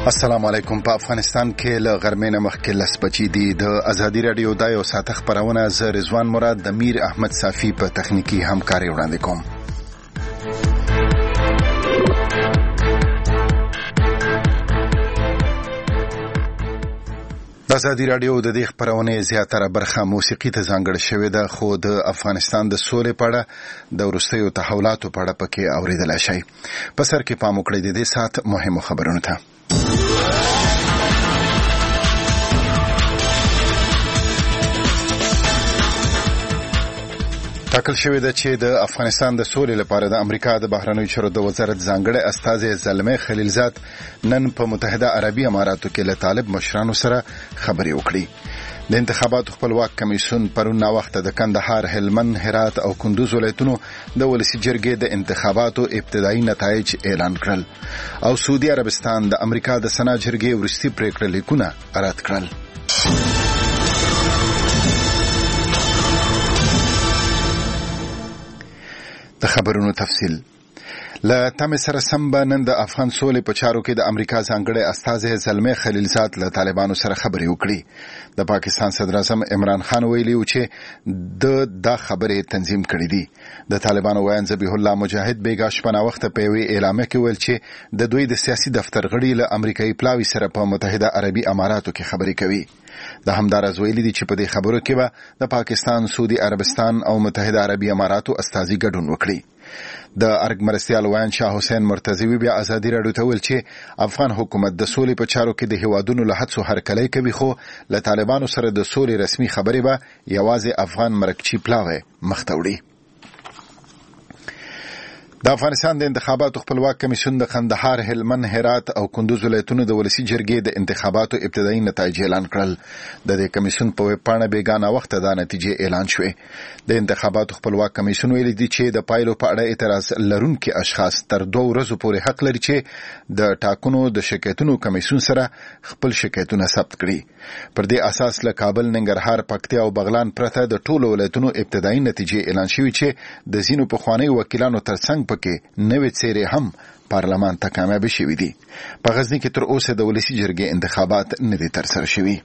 السلام علیکم. په افغانستان کې له غرمې نه مخکې 10 بجې دي. د ازادي رادیو د یو ساعت خبرونه ز رضوان مراد د میر احمد صافی په تخنیکی همکاري وړاندې کوم. د ازادي رادیو د دې خبرونه زیاتره برخه موسیقي ته ځانګړې شوې ده، خو د افغانستان د سولې په اړه د وروستیو تحولاتو په اړه پکې اوریدلای شئ. په سر کې پام وکړئ د دې ساعت مهمو خبرونو ته. ټاکل شوې ده چې د افغانستان د سولې لپاره د امریکا د بهرنیو چارو د وزارت ځانګړی استازی زلمي خلیلزاد نن په متحده عربي اماراتو کې له طالب مشرانو سره خبرې وکړې. د انتخاباتو خپلواک کمیسیون پرون وخت د کندهار، هلمند، هرات او کندوز ولایتونو د ولسی جرګې د انتخاباتو ابتدایي نتایج اعلان کړل او سعودي عربستان د امریکا د سنا جرګې ورستي پریکړه لیکونه رد کړل. د خبرونو تفصیل. له تمه سره سم به نن د افغان سولې په چارو کې د امریکا ځانګړی استازی زلمي خلیلزاد له طالبانو سره خبرې وکړي. د پاکستان صدر اعظم عمران خان ویلي و چې د خبرې تنظیم کړې دي. د طالبانو وایي ذبیح الله مجاهد بیګا شپه وخت په یوه اعلامیه کې ویل چې د دوی د سیاسي دفتر غړي له امریکایي پلاوي سره په متحده عربي اماراتو کې خبرې کوي. د همدارز ویلي دي چې په دې خبرو کې به د پاکستان، سعودي عربستان او متحده عربي اماراتو استازي ګډون وکړي. د ارګ مرستيال وایي شاه حسین مرتضوی بیا ازادي راډیو ته ویل چې افغان حکومت د سولې په چارو کې د هیوادونو له هڅو هرکلی کوي، خو له طالبانو سره د سولې رسمي خبرې به یوازې افغان مرکچی پلاوي مخته وړي. د افغانستان د انتخاباتو خپلواک کمیسیون د کندهار، هلمند، هرات او کندوز ولایتونو د ولسی جرګې د انتخاباتو ابتدایي نتایج اعلان کړل. د دې کمیسیون په ویب پاڼه بیگانه وخت دا نتیجې اعلان شوې. د انتخاباتو خپلواک کمیسیون ویلي دی چې د پایلو په اړه اعتراض لرونکي اشخاص تر 2 ورځې پورې حق لري چې د ټاکنو د شکایتونو کمیسیون سره خپل شکایتونه ثبت کړي. پر دې اساس له کابل، ننګرهار، پکتیا او بغلان پرته د ټولو ولایتونو ابتدایي نتیجې اعلان شوې چې د ځینو پخواني وکیلانو ترڅنګ پکې نوې څېرې هم پارلمان ته کامیاب شوې دي. په غزني کې تر اوسه د ولسی جرګې انتخابات نه دي ترسره شوي.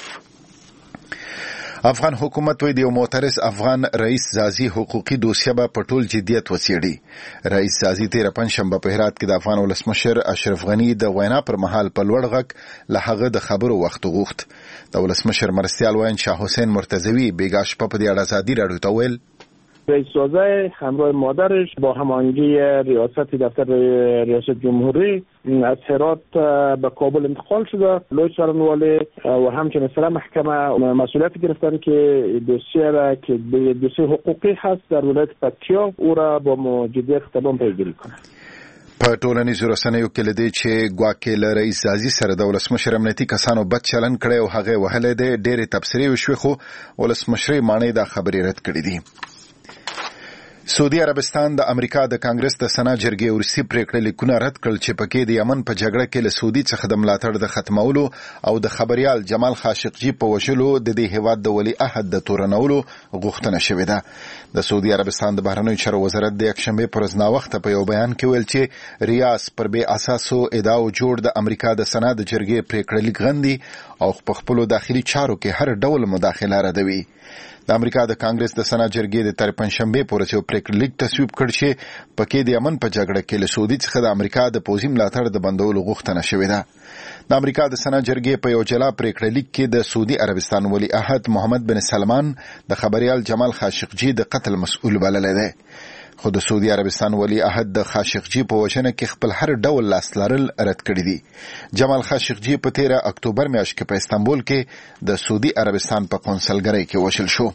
افغان حکومت وی د یو معترض افغان رئیس زازي حقوقي دوسیه به په ټول جدیت وڅېړي. رئیس زازي تیر پنځشنبه په هرات کې د افغان ولسمشر اشرف غني د وینا پر مهال په لوړ غږ له هغه د خبرو وخت غوښت. د ولسمشر مرستيال وایي شاه حسین مرتضوی بیګا شپه په دې اړه ازادي راډیو ته ویل رئیس وزیر همراه مادرش با هماهنگی ریاست دفتر ریاست جمهوری از هرات به کابل انتقال شده. لوی سخنرانی و همچنین سر محکمه مسئولیت گرفتن که دوسیه را که دوسیه حقوقی هست در ولایت پکتیا او را با جدیت تمام پیگیری کنه. په ټولنیزو رسنیو کې لدی چې ګواکې له رئیس زازي سره د ولسمشر امنیتي کسانو بد چلن کړي او هغه وهله ده ډېرې تبصرې وشوي، خو ولسمشر معنی دا خبرې رد کړې دي. سعودي عربستان د امریکا د کانګرس د سنا جرګې ورسي پریکړه لیکونه رد کړل چې پکې د یمن په جګړه کې له سعودي څخه د ملاتړ د ختمولو او د خبريال جمال خاشقجي په وشلو د دې هیواد د ولی عهد د تورنولو غوښتنه شوې ده. د سعودي عربستان د بهرنیو چارو وزارت د یکشنبه پر ورځ وخت په یو بیان کې ویل چې ریاض پر بے اساسو ادعاو جوړ د امریکا د سنا د جرګې پریکړه لیک غندي او په خپل داخلي چارو کې هر ډول مداخله ردوي. د امریکا د کانګرس د سنا جرګې د تر پنځشنبه پر ورځ پریکړه لیک تصویب کړ چې پکې د یمن په جګړه کې له سعودي څخه د امریکا د پوځي ملاتړ د بندولو غوښتنه شوې ده. د امریکا د سنا جرګې په یو جلا پریکړه لیک کې د سعودي عربستان ولی عهد محمد بن سلمان د خبريال جمال خاشقجي د قتل مسؤل بللی دی. خو د سعودي عربستان ولی عهد د خاشقجي په وجنه کې خپل هر ډول لاس لرل رد کړی دي. جمال خاشقجي په 13 اکتوبر میاشت کې په استانبول کې د سعودي عربستان په قونسلګرۍ کې وشل شو.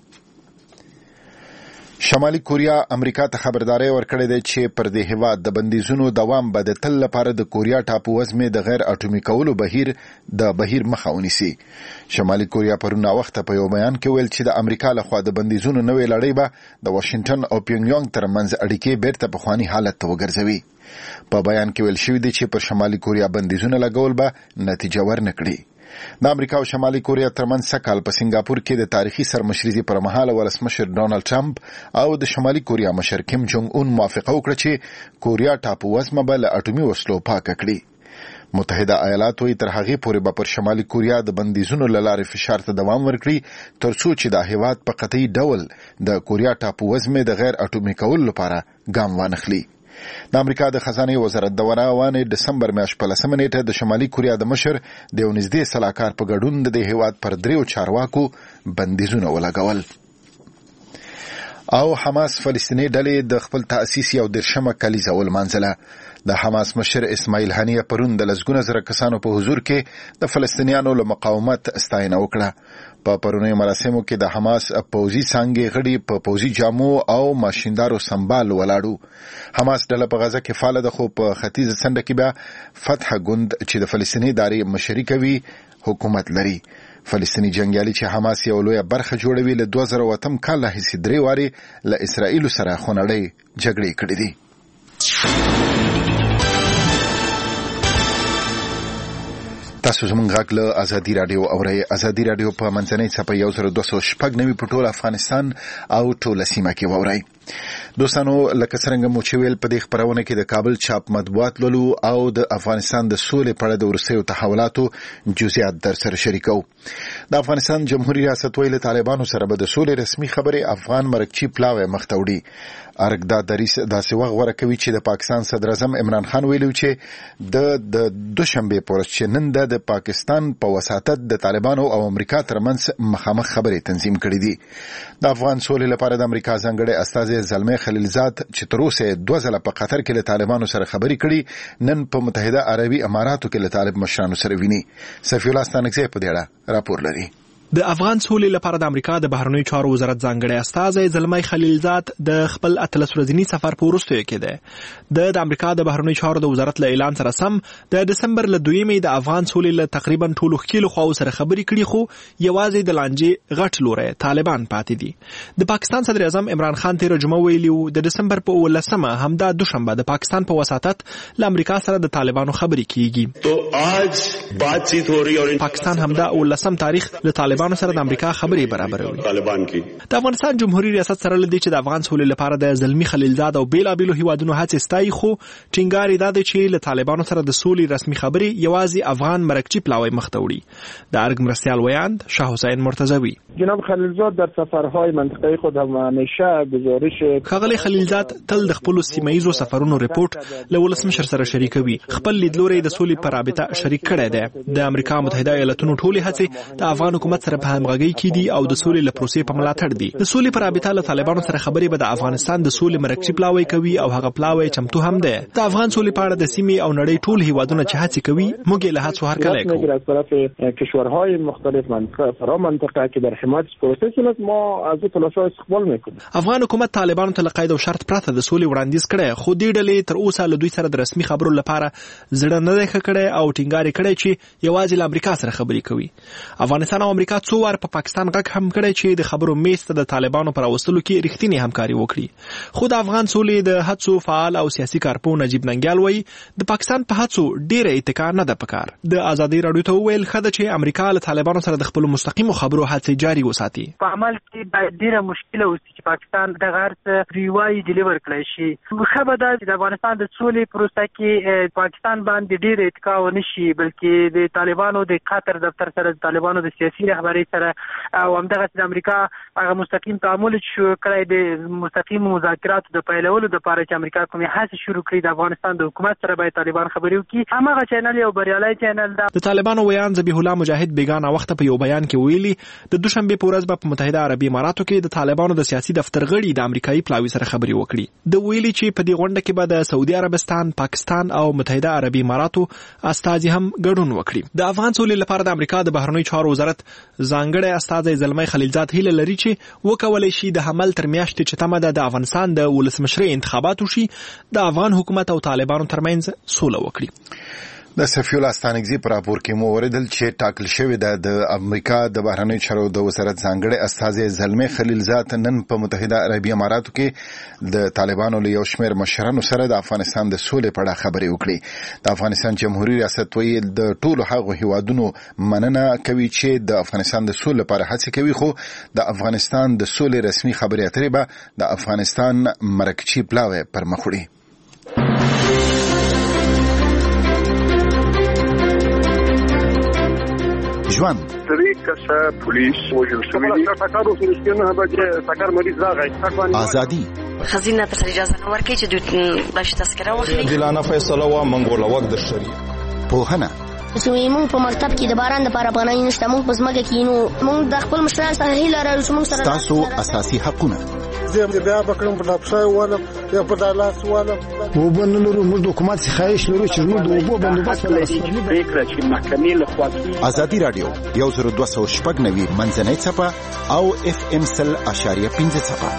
شمالي کوریا امریکا ته خبرداري ورکړې ده چې پر دې هیواد د بندیزونو دوام به د تل لپاره د کوریا ټاپو وزمه د غیر اټومي کولو بهیر مخه ونیسي. شمالي کوریا پرون وخت په یو بیان کې ویل چې د امریکا لخوا د بندیزونو نوې لړۍ به د واشنگټن او پیونګیانګ ترمنځ اړیکې بیرته په خواني حالت ته وګرځوي. په بیان کې ویل شوی دی چې پر شمالي کوریا بندیزونه لګول به نتیجه ورنکړي. د امریکا او شمالي کوریا ترمنځ سکهال په سنگاپور کې د تاریخي سرمشريزي پر مهال ولسمشر ډونالد ټرمپ او د شمالي کوریا مشر کیم جونګ اون موافقه وکړه چې کوریا ټاپو وزمه به له اټومي وسلو پاک کړي. متحده ایالات وی تر هغه پورې به پر شمالي کوریا د بندیزونو لارې فشار ته دوام ورکړي ترڅو چې د هیواد په قطعي ډول د کوریا ټاپو وزمه د غیر اټومي کولو لپاره ګام وانخلي. د امریکا د خزانه وزارت د ورانه دسمبر میاشت په 10 نیټه د شمالي کوریا د مشر د ونځدې سلاکار په ګډون د هیواد پر دریو چارواکو بندیزونه ولګول. او حماس فلسطیني ډلې د خپل تأسیس یو درشمه کلیزه ولمانځله. د حماس مشر اسماعیل هنیه پرون د لسګونه زره کسانو په حضور کې د فلسطینیانو له مقاومت ستاینه وکړه. په پرونی مراسمو کې د حماس پوځي څنګه غړي په پوځي جامو او ماشیندارو سمبال ولاړو. حماس ډله په غزه کې فعال ده خو په ختیځ څنډه کې بیا فتح ګوند چې د فلسطیني ادارې مشري کوي حکومت لري. فلسطیني جنگیالي چې حماس یو لوی برخه جوړوي له 2008 کال راهیسې 3 واري له اسرائیل سره خونړۍ جګړې کړې دي. تاسو زموږ غږ له ازادي رادیو اورئ. ازادي رادیو په منځنۍ صفحه 1296 په ټول افغانستان او ټول سیمه کې واورئ. دوستانو لکه څنګه مو چې ویل په دې خبرونه کې د کابل چاپ مطبوعات لولو او د افغانستان د سولې په اړه د ورسېو تحولاتو جزئیات در سره شریکو. د افغانستان جمهوریت ریاست ویل طالبانو سره به د سولې رسمي خبرې افغان مرکچی پلاوی مختوړي. ارګ دا دریس داسې وغ ورکوي چې د پاکستان صدر اعظم عمران خان ویلو چې د دوشنبه پورس چې نن د پاکستان په وساتت د طالبانو او امریکا ترمنځ مخامخ خبرې تنظیم کړې دي. د افغان سولې لپاره د امریکا ځانګړي استازي زلمه خلیلزاد چې تر اوسه 2 ځله په قطر کې له طالبانو سره خبرې کړي نن په متحده عربي اماراتو کې له طالب مشرانو سره ویني. سفیر الله ستانکزی په دې اړه راپور لري. د افغان سولې لپاره د امریکا د بهرنیو چارو وزارت ځانګړی استازی زلمه خلیلزاد د خپل 13 ورځني سفر په وروستیو کې ده. د امریکا د بهرنیو چارو د وزارت له اعلان سره سم د دسمبر له 2 د افغان سولې له تقریبا ټولو خلکو خو سره خبرې کړي خو یوازې د لانجې غټ لوري طالبان پاتې دي. د پاکستان صدر اعظم عمران خان تیر جمعه ویلو د دسمبر په 18مه همدا دوشنبه د پاکستان په وساتت له امریکا سره د طالبانو خبرې کیږي. تو آج باتچیت हो रही है और پاکستان همدا 18 تاریخ له طالبانو سره د امریکا خبرې برابروي. طالبان کی د افغانستان جمهوریت ریاست سره لدی چې د افغان سولې لپاره د زلمی خلیلزاد او بیلابیلو هیوادونو هڅې ستایي خو ټینګار دا دی چې له طالبانو سره د سولې رسمي خبرې یوازې افغان مرکچی پلاوی مختوړي. د ارګ مرستیال ویاند شاه حسین مرتضوی جناب خلیلزاد در سفرهای منطقه خود همیشه گزارش خغلی خلیلزاد تل د خپل سیمایي سفرونو ریپورت له ولسمشر سره شریکوي. خپل لیدلوري د سولې پر رابطه شریک کړی دی. د امریکا متحده ایالاتونو ټولې هڅې د افغان حکومت سره په همغږي کې دي او د سولې له پروسې په ملاتړ دي. د سولې پر رابطه له طالبانو سره خبرې به د افغانستان د سولې مرکچی پلاوی کوي او هغه پلاوی چمتو هم دی. د افغان سولې په اړه د سیمې او نړۍ ټول هیوادونه چې هڅې کوي موږ له هڅو هرکلی کوو. از طرف کشورهای مختلف منطقه منطقه که در حمایت پروسس ما از تلاش‌های استقبال میکنیم. افغان حکومت طالبانو ته قید او شرط پرته د سولې وړاندیز کړي خو دې ډلې تر اوسه له دوی سره د رسمي خبرو لپاره زړه نه دی کړی او ټینګار کړی چې یوازې له امریکا سره خبرې کوي. افغانستان او امریکا څو وار په پاکستان غږ هم کړی چې د خبرو میز ته د طالبانو پر اوستلو کې رښتینی همکاري وکړي. خو د افغان سولې د هڅو فعال او سیاسي کارپوه نجیب ننګیال وایي د پاکستان په هڅو ډیره اتکا نه ده پکار. د ازادي رادیو ته ویل خده چې امریکا له طالبانو سره د خپل مستقیمو خبرو هڅې جاري وساتي. په عمل کې باید ډیره مشکله وي چې پاکستان د غرض ریوای ډیلیور کړی شي. خبره ده چې د افغانستان د سولې پروسه کې پاکستان باندې ډیره اتکا ونشي بلکې د طالبانو د قطر دفتر سره د طالبانو د سیاسي رهبرۍ سره او همدغه د امریکا هغه مستقیم تعامل شو کړی د مستقیم مذاکراتو د پیلولو لپاره چې امریکا کومه هڅه شروع کړې د افغانستان د حکومت سره باید طالبان خبرې وکړي. همغه چینل یو بریالي چینل ده. د طالبانو ویان ذبیح الله مجاهد بیگانه وخت په یو بیان کې ویلي د دوشنبه په ورځ په متحده عربي اماراتو کې د طالبانو د سیاسي دفتر غړي د امریکایي پلاوی سره خبرې وکړي. د ویلي چې په دې غونډه کې به د سعودي عربستان، پاکستان او متحده عربي اماراتو استازي هم ګډون وکړي. د افغان سولې لپاره د امریکا د بهرنیو چارو وزارت ځانګړی استازی زلمه خلیلزاد هیله لري چې وکولای شي د حمل تر میاشتې چې تمه ده د افغانستان د ولسمشرۍ انتخابات وشي د افغان حکومت او طالبانو ترمنځ سوله وکړي. د سفیر الله ستانکزی پر راپور کې مو اوریدل چې ټاکل شوی د امریکا د بهرنیو چارو د وزارت ځانګړی استازی زلمه خلیلزاد نن په متحده عربي اماراتو کې د طالبانو له یو شمېر مشرانو سره د افغانستان د سولې په اړه خبرې وکړي. د افغانستان جمهوریت ریاست ویل د ټولو هغو هیوادونو مننه کوي چې د افغانستان د سولې لپاره هڅې کوي خو د افغانستان د سولې رسمي خبرې اترې به د افغانستان مرکچی پلاوی پر مخ وړي. شوی کسه پولیس وژل شوی دي. ټکر وسو نه بچ ټکر مریض راغی. ازادي خزینه ته اجازه نه ورکړي چې د بلش تذکره واخلي. دلانه فیصله وا منګوله وخت د شری پوهنه موږ په مکتب کې د باران لپاره پناه نشته. موږ په ځمکه کې نو موږ د خپل مشرانو سره هیله لرو چې موږ سره تاسو اساسي حقونه زه بیا بکرم په ډاپشای والا یا په دالاس والا وبنلرو موږ د حکومت خواهش لرو چې موږ د اوبو بندوبست ولرو. فکر چې محکمې له خوا ازادي رادیو 10290 منځنۍ صفه او FM 100.5 صفه.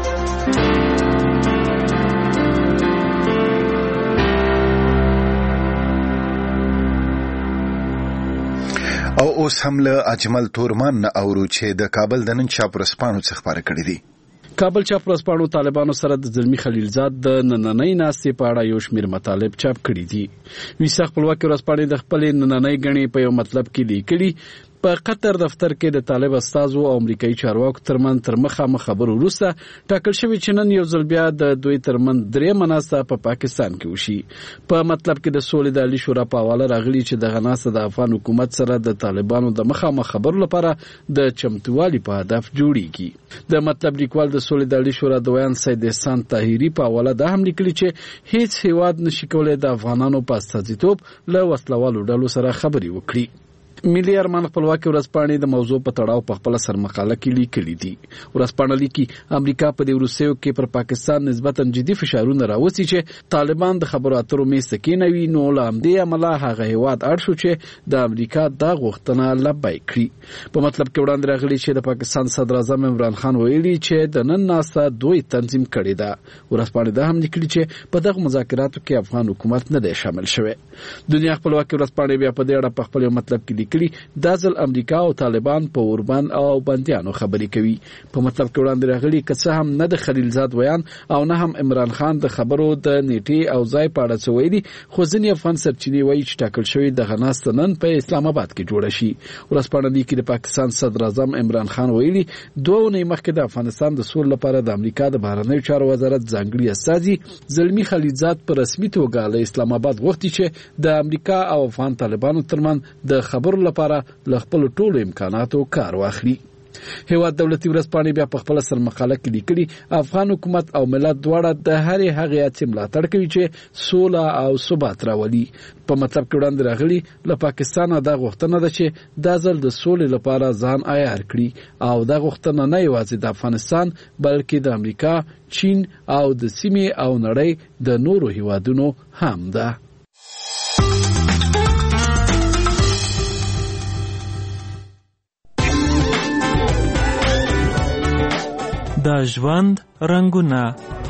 او اوس هم له اجمل تورمان اورو چې د کابل د نن چاپرسپانو څخه خبره کړې دي. کابل چاپرسپانو طالبانو سره د زلمی خلیلزاد د نننۍ ناستې په اړه یو شمېر مطالب چاپ کړي دي. ویسا خپلواکي ورځپاڼې د خپلې نننۍ غنې په یو مطلب کې لیکلي په قطر دفتر کې د طالب استازو او امریکایي چارواکو ترمن تر مخامخ خبرو وروسته ټاکل شوی چې نن یو ځل بیا د دوی ترمن درې مناسته په پاکستان کې وشي. په مطلب کې د سولې د عالی شورا په حواله راغلي چې د غناسه د افغان حکومت سره د طالبانو د مخامخ خبرو لپاره د چمتووالي په هدف جوړیږي. د مطلب لیکوال د سولې د عالی شورا د ویان سید احسان طاهری په حواله دا هم لیکلي چې هیڅ هیواد نشي کولای د افغانانو په استازیتوب له وسلوالو ډلو سره خبرې وکړي. ملي ارمان خپلواکي ورځپاڼې د موضوع په تړاو په خپل سرمقاله کې لیکلي دي. ورځپاڼه لیکي امریکا په دې وروستیو کې پر پاکستان نسبتا جدي فشارونه راوستي چې طالبان د خبرو اترو میز ته کېنوي. نو له همدې امله هغه هیواد اړ شو چې د امریکا دا غوښتنه لبیک کړي. په مطلب کې وړاندې راغلي چې د پاکستان صدر اعظم عمران خان ویلي چې د نن ناسته دوی تنظیم کړې ده. ورځپاڼه دا هم لیکلي چې په دغه مذاکراتو کې افغان حکومت نه دی شامل شوی. دنیا خپلواکي ورځپاڼه بیا په دې اړه په خپل مطلب کې دا ځل امریکا او طالبان په اوربند او بندیانو خبرې کوي. په مطلب کې وړاندې راغلي که څه هم نه د خلیلزاد ویان او نه هم عمران خان د خبرو د نیټې او ځای په اړه څه ویلي، خو ځینې افغان سرچینې وایي چې ټاکل شوی دغه ناسته نن په اسلام آباد کې جوړه شي. ورځپاڼه لیکي د پاکستان صدر اعظم عمران خان ویلي 2 اونۍ مخکې د افغانستان د سولې لپاره د امریکا د بهرنیو چارو وزارت ځانګړي استازي زلمی خلیلزاد په رسمي توګه له اسلام آباد غوښتي چې د امریکا او افغان طالبانو ترمنځ د خبرو لپاره له خپل ټولو امکاناتو کار واخلي. هیواد دولتي ورځپاڼې بیا په خپل سرمقاله کې لیکلي افغان حکومت او ملت دواړه د هرې هغې هڅې ملاتړ کوي چې سوله او ثبات راولي. په مطلب کې وړاندې راغلي له پاکستانه دا غوښتنه ده چې دا ځل د سولې لپاره ځان عیار کړي او دا غوښتنه نه یوازې د افغانستان بلکې د امریکا، چین او د سیمې او نړۍ د نورو هیوادونو هم ده. د ژوند رنګونه.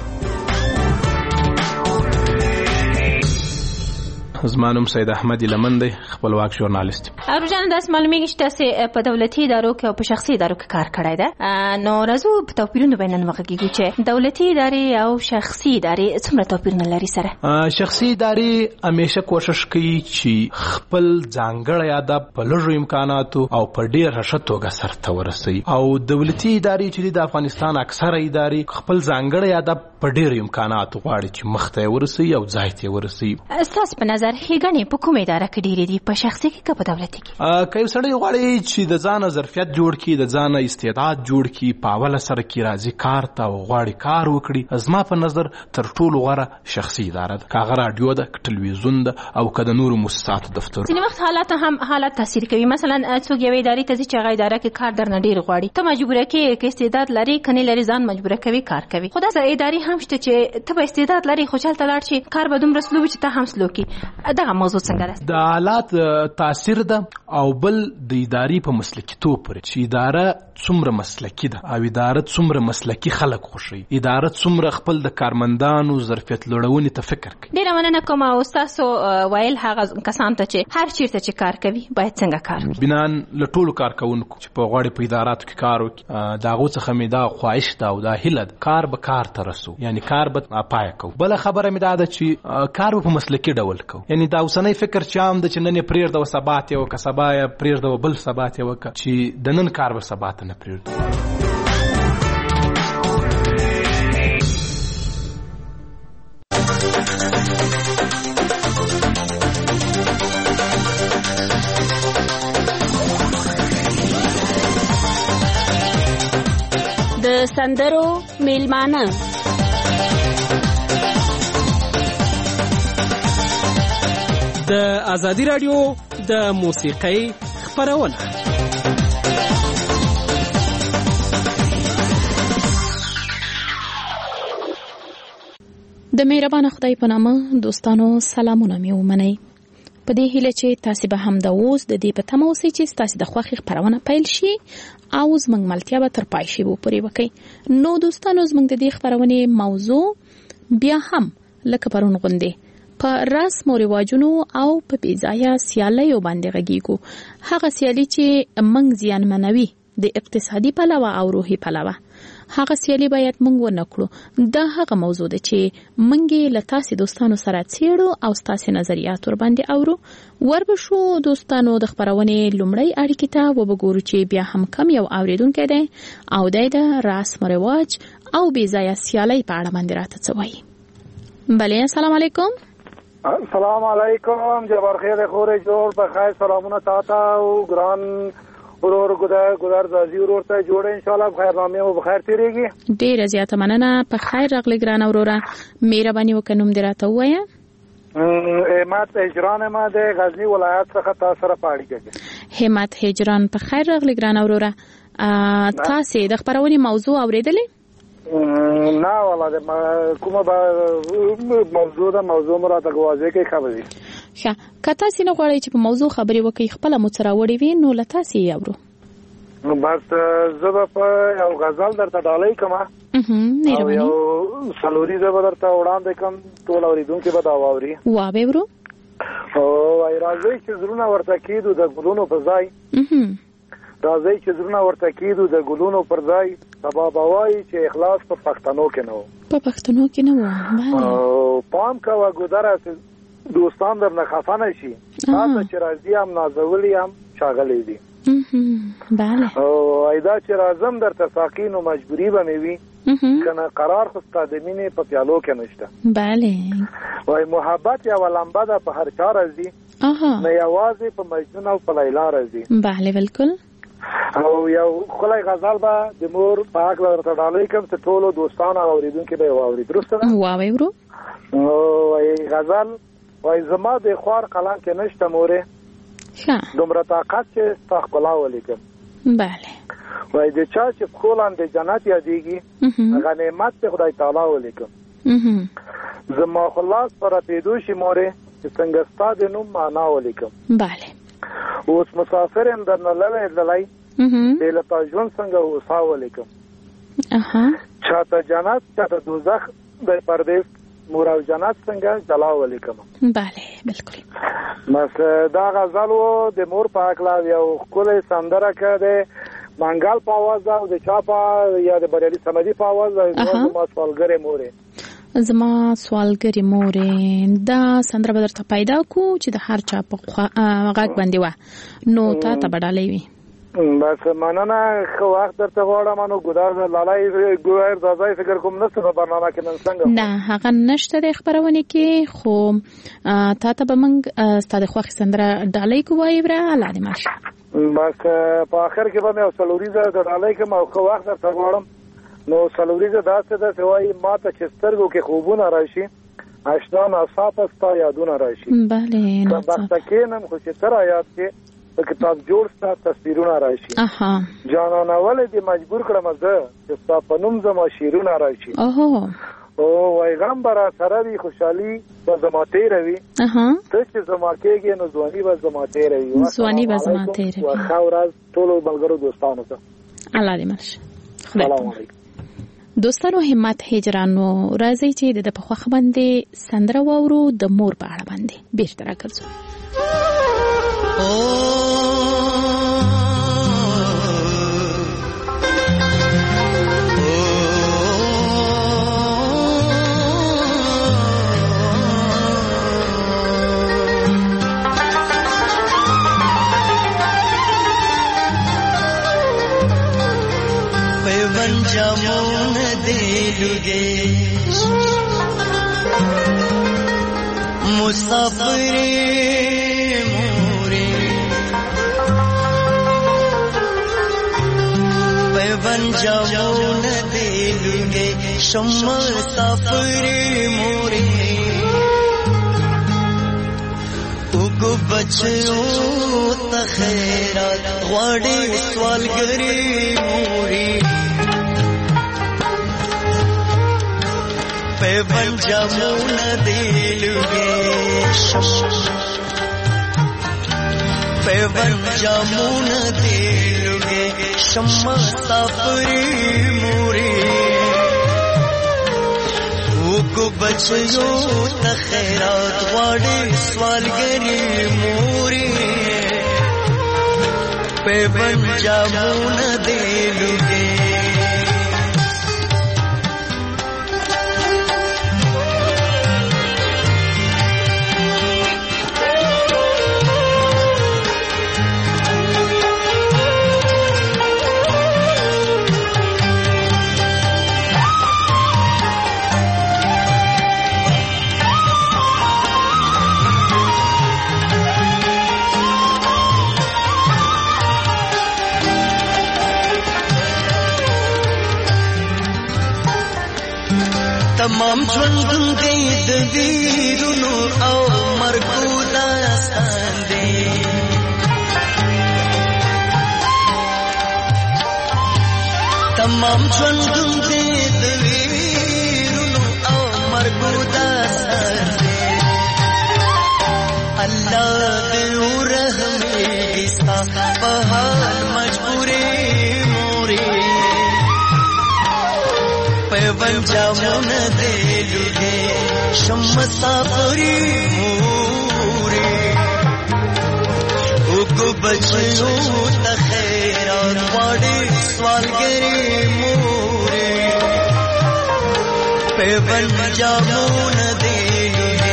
زما نوم سید احمد لمن دی، خپلواک ژورنالیست. روزانه داس معلومیږي چې تاسو په دولتي ادارو کې او په شخصي ادارو کې کار کړی دی. نو راځو په توپیرونو باندې وغږیږو چې دولتي ادارې او شخصي ادارې څومره توپیرونه لري سره. شخصي ادارې همیشه کوشش کوي چې خپل ځانګړی ادب په لږو امکاناتو او په ډېر ښه توګه سرته ورسوي، او دولتي ادارې چې د افغانستان اکثره ادارې خپل ځانګړی ادب په ډېر امکاناتو غواړي چې مخته یې ورسوي او ځای ته یې ورسوي. ستاسو په نظر هیګنې په کومه اداره کې ډېرې دي، په شخصي کې که په دولتي کې؟ که یو سړی غواړي چې د ځانه ظرفیت جوړ کړي، د ځانه استعداد جوړ کړي، په اوله سره کې راځي کار ته او غواړي کار وکړي، زما په نظر تر ټولو غوره شخصي اداره ده، که هغه راډیو ده، که ټلویزیون ده، او که د نورو مؤسساتو دفتر. ځینې وخت حالات هم حالت تاثیر کوي. مثلا څوک یوې ادارې ته ځي چې هغه اداره کې کار درنه ډېر غواړي، ته مجبوره کې که استعداد لري که نه لري ځان مجبوره کوي کار کوي. خو داسې ادارې هم شته چې ته به استعداد لري خو چلته لاړ شي کار به دومره سلو وي چې ته هم سلو کړي. دغه موضوع څنګه ده؟ د حالات تاثیر ده، او بل د ادارې په مسلکیتوب پورې چې اداره څومره مسلکي ده او اداره څومره مسلکي خلک خوښوي، اداره څومره خپل د کارمندانو ظرفیت لوړونې ته فکر کوي. ډېره مننه کوم. او ستاسو ویل هغه کسان ته چې هر چیرته چې کار کوي باید څنګه کار وکړي؟ بنان له ټولو کارکوونکو چې په غواړي په اداراتو کې کار وکړي، د هغو څخه مې دا خواهش ده او دا هیله ده کار به کار ته رسو، یعنی کار به پایه کوو. بله خبره مې دا ده چې کار به په مسلکي ډول کوو، یعنی دا اوسنی فکر چې عام ده چې نن یې پرېږده سبا ته یې وکړه، سبا یې پرېږده بل سبا ته یې وکړه، چې د نن کار به سبا ته نه پرېږدو. سندرو میلمانه د ازادي رادیو د موسیقۍ خپرونه. د مهربان خدای په نامه دوستانو سلامونه مې ومنئ. په دې هیله چې تاسو به هم د اوس د دې په تمه اوسئ چې تاسو د خوښۍ خپرونه پیل شي او زموږ ملتیا به تر پای شي پورې وکړي. نو دوستانو زموږ د دې خپرونې موضوع بیا هم لکه پرون غوندې په رسم او رواجونو او په بېځایه سیالیو باندې غږیږو. هغه سیالي چې موږ زیانمنوي د اقتصادي پلوه او روحي پلوه، هغه سیالي باید موږ ونه کړو. دا هغه موضوع ده چې موږ له تاسو دوستانو سره څېړو او تاسو نظریات ور باندې اورو. وربشو دوستانو د خبرونه لومړی اړیکې ته وګورو چې بیا هم کم یو اوریدونکو دی او د رسم رواج او بېځایه سیالي په اړه باندې راته څه وایي. بله السلام علیکم. السلام علیکم. جبار خیر خور جوړ په خیر سلامونه تاته او ګران ورور ګدار زازي ورور ته جوړ ان شاء الله بخیر نامه او بخیر تیریږي. ډیره زیاته مننه. په خیر راغلی ګران وروره. مهرباني وکړم دراته وایا. همت هجران ما د غزنی ولایت څخه تاسو سره پاړی کېږي. همت هجران په خیر راغلی ګران وروره. تاسو د خبرونې موضوع اوریدلې؟ نه والله کومه موضوع مراته غواړي کې خبرې. ښه کته سینه غواړي چې په موضوع خبرې وکړي خپل متصرا وړي وي نو لته سی یاورو. بس زه په یو غزل درته ډالۍ کومه. مهرباني. یو سلوري زه درته وړاندې کوم ټول اوریدونکو به دا واوري. وابه ورو. او راځي چې زړونه ورته کېدو د ګلونو په ځای. راځي چې زړونه ورته کېدو د ګلونو پر ځای. سبا بوای چې اخلاص په پښتنو کې نه و. په پښتنو کې نه و. او پام کوه ګودره دوستان در نه خفه نشي. تاسو چې راځي هم نازولي هم شاغلي دي. بله. او ایدا چې راځم درته ساقي نو مجبوری به مې وي. کنه قرار خو ستاسو د مینې په پیالو کې نشته. بله. وای محبت یا ولمبه ده په هر چا راځي. نه یوازې په مجنون او په لیلا راځي. بله بالکل. او یو خلای غزل به د مور په حق ورته ډالۍ کوم چې ټولو دوستانو او اوریدونکو به واوري. درسته ده؟ واوي ورو. او غزل وای زما د خوار قلم کې نشته مورې. ښه. دومره طاقت چې استغفار ولیکم. بله. وای د چا چې خولان د جنت یادېږي هغه نعمت ته خدای تعالی ولیکم. زما خلاص پر پیدو شي مورې چې څنګه ستاسو نوم معنا ولیکم. بله. اوس مسافر هم در نه لای دله پاجون څنګه وسا ولیکم. چاته جنت چاته دوزخ د پردیس مور او جنت څنګه جلا ولیکم. بله بالکل. مس دا غزل و د مور په اکلا یو کله سندره کړه منګال په आवाज او د چاپا یا د بریالي سمدي په आवाज او ما سوالګره مورې. زما سوالګری مورې دا سندره به درته پیدا کو چې د هر چا په غږ باندې و نو تا ته بدلې وي. بس مننه خو وخت درته غواړم نو ګدار لالای ګوهر دازای فکر کوم نشته په برنامه کې نن څنګه. نه هغه نشته د خبرونه کې خو تا ته به موږ ستاسو خوښ سندره ډالۍ کوی وره لاله ماشه. بس په اخر کې به مې سلوریزه ډالۍ کوم او خو وخت درته غواړم نو سلوریزه داسې ده چې وایي ماته چې سترګو کې خوبونه راشي آشنا ناصافه ستا یادونه راشي. بله ناصافه کینم خو چې تر یاد کې کتاب جوړ ستا تصویرونه راشي. جانانه ولې دې مجبور کړم زه چې ستا په نوم زما شیرونه راشي. او وایغام برا سره وي خوشحالي به زما تیروي. ته چې زما کېږي نو ځواني به زما تیروي. ځواني به زما تیروي. ښه ورځ ټولو ملګرو دوستانو ته. الله دې مرشه. سلام علیکم. دوستانو همت هجرانو راځي چې د په خوخ باندې سندره واورو د مور په اړه باندې بیرته راګرځو. پیوند جامون دیلوگے مسافر مورے پیوند جامون دیلوگے شمع سافری موری اگو بچو تخیرات غواڑی سوالگری موری پیوند جامون دیلوگے پیوند جامون دیلوگے شمع سافری موری وکو بچیو تخیرات غواڑی سوالگری موری پیوند جامون دیلوگے تمام ژوندون دی د ویرونو او مرګو داستان دی تمام ژوندون دی د ویرونو او مرګو داستان دی الله دې ورحمي ستا په حال مجبورې مورې پیوند جامون دیلوگے شمع سافری موری اگو بچیو تخیرات غواڑی سوالگری موری پیوند جامون دیلوگے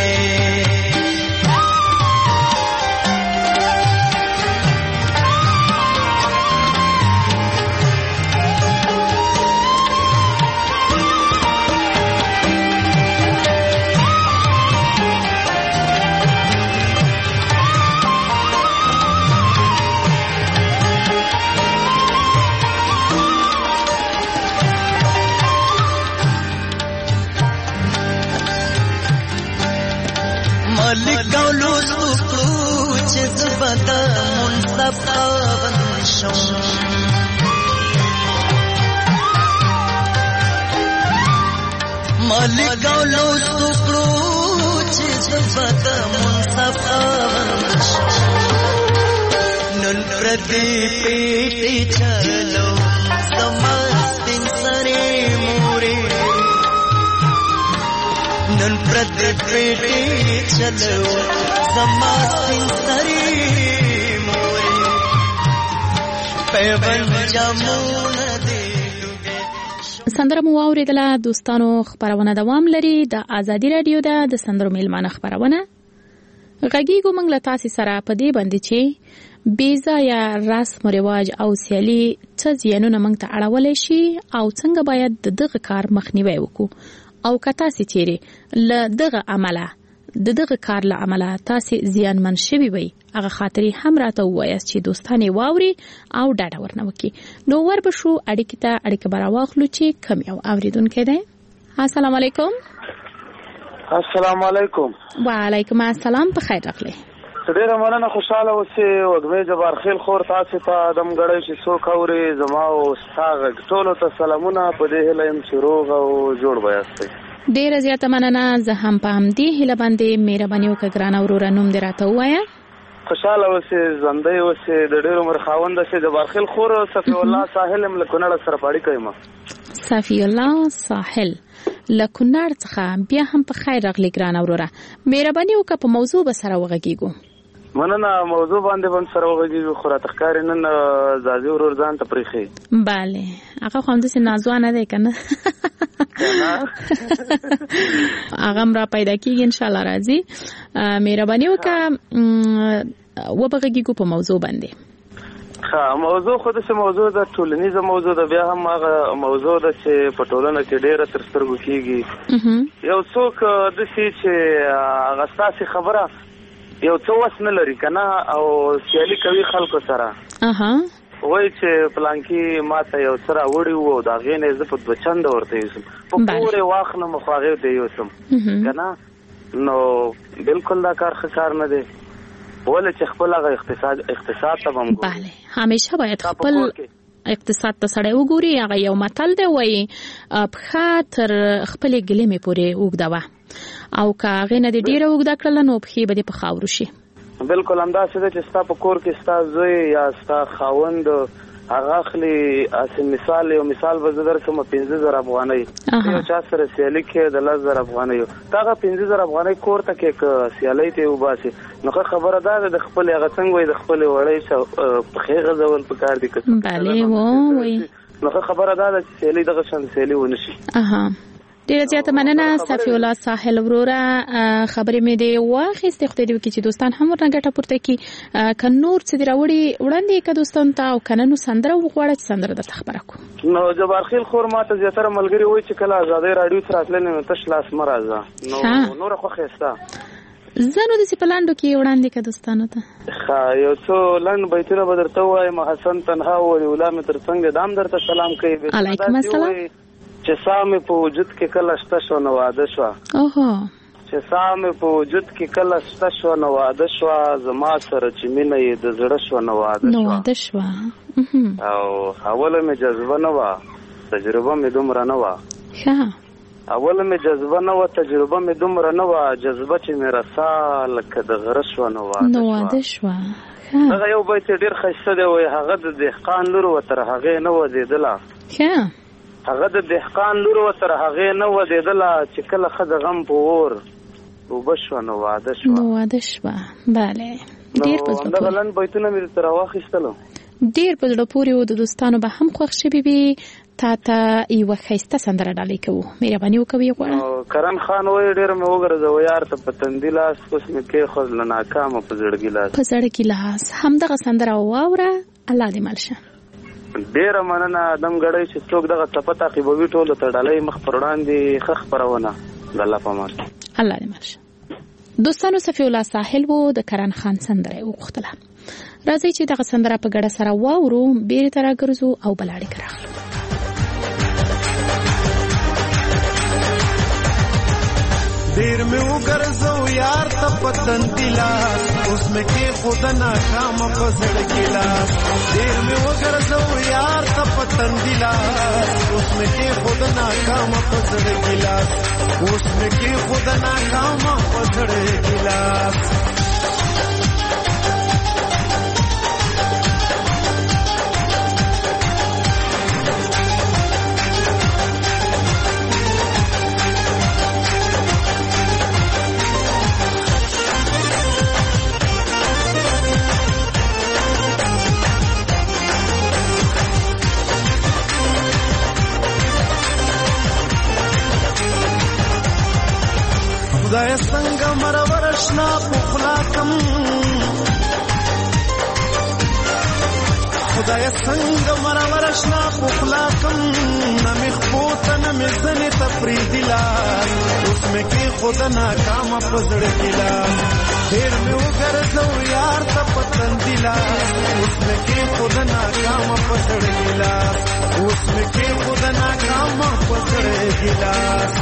لگولو سکلو چیز بدا منصف آون شم لگولو سکلو چیز بدا منصف آون شم نن پردی پیٹی چلو سمستن سری موری نن پرد پیٹی چلو زما سنسری موری پیوند جامون دیلوگے. سندره مو واوریدله دوستانو. خبرونه دوام لري. د ازادي رادیو د سندرو میلمانه خبرونه غږیږو موږ له تاسو سره په دې باندې چې بیزا یا رسم و رواج او سیالي څه زیانونه موږ ته اړولای شي او څنګه باید دغه کار مخنیوي وکړو او کتا سي چیرې ل دغه عمله د دغه کار له عمله تاسو زیانمن شوي وي هغه خاطري هم راته وایاست چې دوستانه واوري او ډاډه ورنوکي. نو ور به شو اړیکه براواخلو چې کم یو اوریدونکو دی. السلام علیکم. السلام علیکم. وعلیکم السلام. په خیر راغلی. ډیره مننه. خوشاله اوسئ. وګمې جبار خیل خور تاسو ته دم غړې چې څوک اوري زما او استاد ټولو ته سلامونه. په دې هله يم چې روغ او جوړ وایاستئ. ډیره زیاته مننه. زه هم په همدې هله باندې مهرباني وکړه ګران اورور نوم دې راته وایا. خوشاله اوسئ. ژوندۍ اوسئ. د ډیرو عمر خاوند شي. جبار خیل خور صفی الله ساحل ملکونړ سره پاړی کوي. صفی الله ساحل لکونړ څخه بیا هم په خیر راغلی ګران اورور. مهرباني وکړه په موضوع به سره وغږیږو. مننه. موضوع باندې هم سره وغږیږو. خو را تخکار نن زازي ورور ځان ته پریخي. bale هغه خو هم د نازوانه دی کنه. هغه را پیدا کیږي ان شاء الله راځي. مهرباني وکړه وبغږیږو په موضوع باندې. موضوع خو د موضوع د ټولنیزه موضوع د بیا هم هغه موضوع د چې په ټولنه کې ډیره تر سترګو کیږي. یو څوک د چې هغه ساسي خبره یو څه وس نه لري کنه او سیالي کوي خلکو سره. وای چې پلانکی ماته یو سره وړي وو دا غینې ز په بچند ورته یوسم په پوره واخنه مخاغه دی یوسم کنه نو بالکل دا کار خسار نه دی ولې چې خپل هغه اقتصاد ته هم بله همیشه باید خپل اقتصاد ته سړی وګوري. هغه یو متل دی وایي پښه تر خپلې ګلیمې پورې اوږده او که هغې نه دې ډېره اوږده کړله نو پښې به دې په خاورو شي. بالکل همداسې ده چې ستا په کور کې ستا زوی یا ستا خاوند هغه اخلي مثال یو مثال به زه درکړم 15,000 افغانۍ یو چا سره سیالي کې د 10,000 افغانۍ ته هغه 15,000 افغانۍ کور ته کې سیالۍ ته وباسي نو خبره ده د خپل هغه څنګه وي د خپل وړۍ پښې غځول پکار دي بله وای نو خبره ده چې سیالي دغه شان سیالي ونشي. ډیره زیاته مننه صفی الله ساحل وروره خبرې مې دی واخیستې خو دې وکړي چې دوستان هم ورنه ګټه پورته کړي که نور څه دې راوړي وړاندې که دوستانو ته او که نه نو سندره وغواړه چې سندره درته خبره کړو. نو جبارخیل خور ما ته زیاتره ملګري وایي چې کله ازادۍ راډیو څخه راتللی نو تش لاس مه راځه نو نوره خوښې سته زه نو داسې په لنډو کې وړاندې که دوستانو ته یو څو لنډ بیتونه به درته ووایم. حسن تنها ولیولا مې تر څنګ دام درته سلام کوي. علیکم السلام. چې سامې په وجود کې کله شته شو نو واده شوه چې سامې په وجود کې کله شته شو نو واده شوه زما سره چې مینه یې د زړه شوه نو واده شوه او اوله مې جذبه نه وه تجربه مې دومره نه وه اوله مې جذبه نه وه تجربه مې دومره نه وه جذبه چې مې رسا لکه د غره شوه نو واده شوه. هغه یو بیت ډېر ښایسته دی وایي هغه د دهقان لور و تر هغې نه وځېدله هغه د دهقان لور و تر هغې نه وځېدله چې کله ښځه غم په اور اوبه شوه نو واده شوه. بله ډېر په زړه دغه لنډ بیتونه مې درته راواخیستلو ډېر په زړه پورې و د دوستانو به هم خوښ شوي وي. تا ته یوه ښایسته سندره ډالۍ کوو مهرباني وکوي غواړه. کرن خان وایي ډېر مې وګرځوه یار ته په تندي لاس اوس مې کېښود له ناکامه په زړګي لاس همدغه سندره واوره. الله دې مل شه. ډیره مننه ادم غړی چې څوک دغه صفه تعقیبوي ټولو ته ډالۍ مخ پر وړاندې ښه خپرونه د الله په امان. الله دې مل شه. دوستانو صفی الله ساحل وو د کرن خان سندره وغوښتله. راځئ چې دغه سندره په ګډه سره واورو بیرې ته راګرځو او بل اړیکه راخلو. دیر میں وګرځو یار ته پتن دلا اوس مې کې خود ناکام پسړ کلا دیر میں وګرځو یار ته پتن دلا اوس مې کې خود ناکام پسړ کلا اوس مې کې خود ناکام پسړ کلا خدای څنګه مرورشنا پخلاکم خدای څنګه مرورشنا پخلاکم نمخ پوت نمخ زنی تفریدلا اوس مې کې خود ناکام پزړ کلا ډېر مې وګرځو یار ته پتن دلا اوس مې کې خود ناکام پزړ کلا اوس مې کې خود ناکام پزړ کلا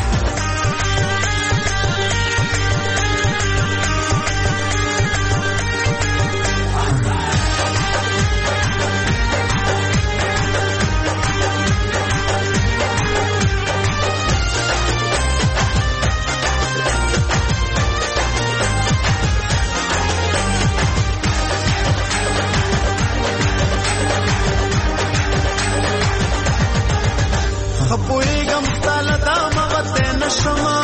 خپویګم ستاله دا مغته نشما